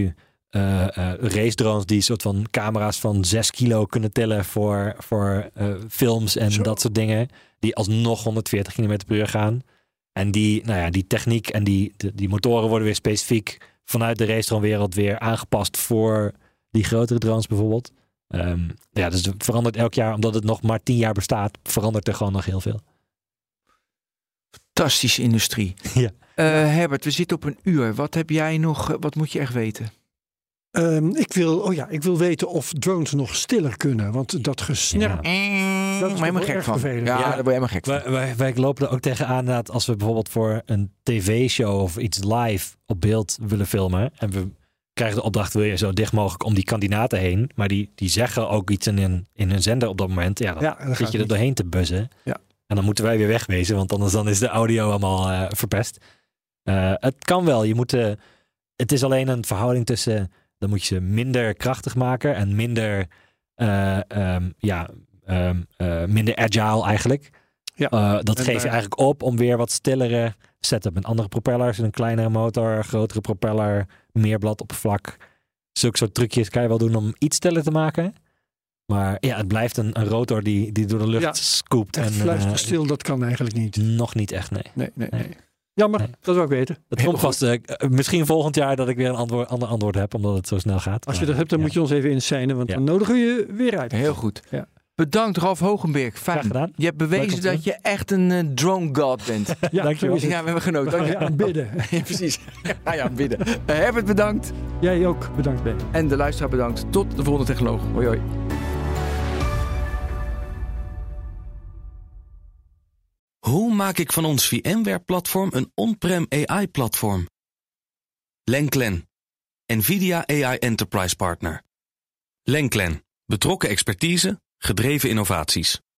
[SPEAKER 5] uh, uh, race drones die soort van camera's van zes kilo kunnen tillen voor, voor uh, films en Zo. dat soort dingen. Die alsnog honderdveertig kilometer per uur gaan. En die, nou ja, die techniek en die, die, die motoren worden weer specifiek vanuit de race drone wereld weer aangepast voor die grotere drones bijvoorbeeld. Um, ja, dus het verandert elk jaar, omdat het nog maar tien jaar bestaat, verandert er gewoon nog heel veel.
[SPEAKER 3] Fantastische industrie.
[SPEAKER 5] Ja.
[SPEAKER 3] Uh, Herbert, we zitten op een uur. Wat heb jij nog, wat moet je echt weten?
[SPEAKER 4] Um, ik, wil, oh ja, ik wil weten of drones nog stiller kunnen. Want dat gesnap...
[SPEAKER 3] Ja. Dat is helemaal gek van.
[SPEAKER 4] Vervelend.
[SPEAKER 3] Ja, ja, daar ben je helemaal gek van.
[SPEAKER 5] Wij, wij, wij lopen er ook tegenaan dat als we bijvoorbeeld voor een tv-show of iets live op beeld willen filmen. En we krijgen de opdracht, wil je zo dicht mogelijk om die kandidaten heen. Maar die, die zeggen ook iets in hun, in hun zender op dat moment. Ja, dan, ja, dan zit je er doorheen te buzzen.
[SPEAKER 4] Ja.
[SPEAKER 5] En dan moeten wij weer wegwezen, want anders dan is de audio allemaal uh, verpest. Uh, het kan wel. Je moet, uh, het is alleen een verhouding tussen, dan moet je ze minder krachtig maken en minder, uh, um, ja, um, uh, minder agile eigenlijk.
[SPEAKER 4] Ja.
[SPEAKER 5] Uh, dat
[SPEAKER 4] en
[SPEAKER 5] geef je
[SPEAKER 4] daar...
[SPEAKER 5] eigenlijk op om weer wat stillere setup met andere propellers, een kleinere motor, grotere propeller, meer bladoppervlak. Zulke soort trucjes kan je wel doen om iets stiller te maken. Maar ja, het blijft een, een rotor die, die door de lucht ja, scoopt.
[SPEAKER 4] En fluisterstil, uh, dat kan eigenlijk niet.
[SPEAKER 5] Nog niet echt, nee.
[SPEAKER 4] Nee, nee, nee. Jammer, nee. Dat wil ik weten.
[SPEAKER 5] Het komt vast uh, misschien volgend jaar dat ik weer een antwoord, ander antwoord heb, omdat het zo snel gaat.
[SPEAKER 4] Als je dat hebt, dan ja. moet je ons even inzijnen, want ja. dan nodigen we je weer uit.
[SPEAKER 3] Heel goed.
[SPEAKER 4] Ja.
[SPEAKER 3] Bedankt Ralf Hogenberg. Fijn.
[SPEAKER 5] gedaan.
[SPEAKER 3] Je hebt bewezen dat je echt een uh, drone god bent.
[SPEAKER 4] Ja, dankjewel.
[SPEAKER 3] Ja, we hebben genoten.
[SPEAKER 4] We gaan je aanbidden.
[SPEAKER 3] Ja, precies. Ja, ja, aanbidden. Uh, Herbert, bedankt.
[SPEAKER 4] Jij ook, bedankt Ben.
[SPEAKER 3] En de luisteraar bedankt. Tot de volgende technoloog. Hoi hoi.
[SPEAKER 1] Hoe maak ik van ons VMware-platform een on-prem A I-platform? Lenklen, NVIDIA A I Enterprise Partner. Lenklen, betrokken expertise, gedreven innovaties.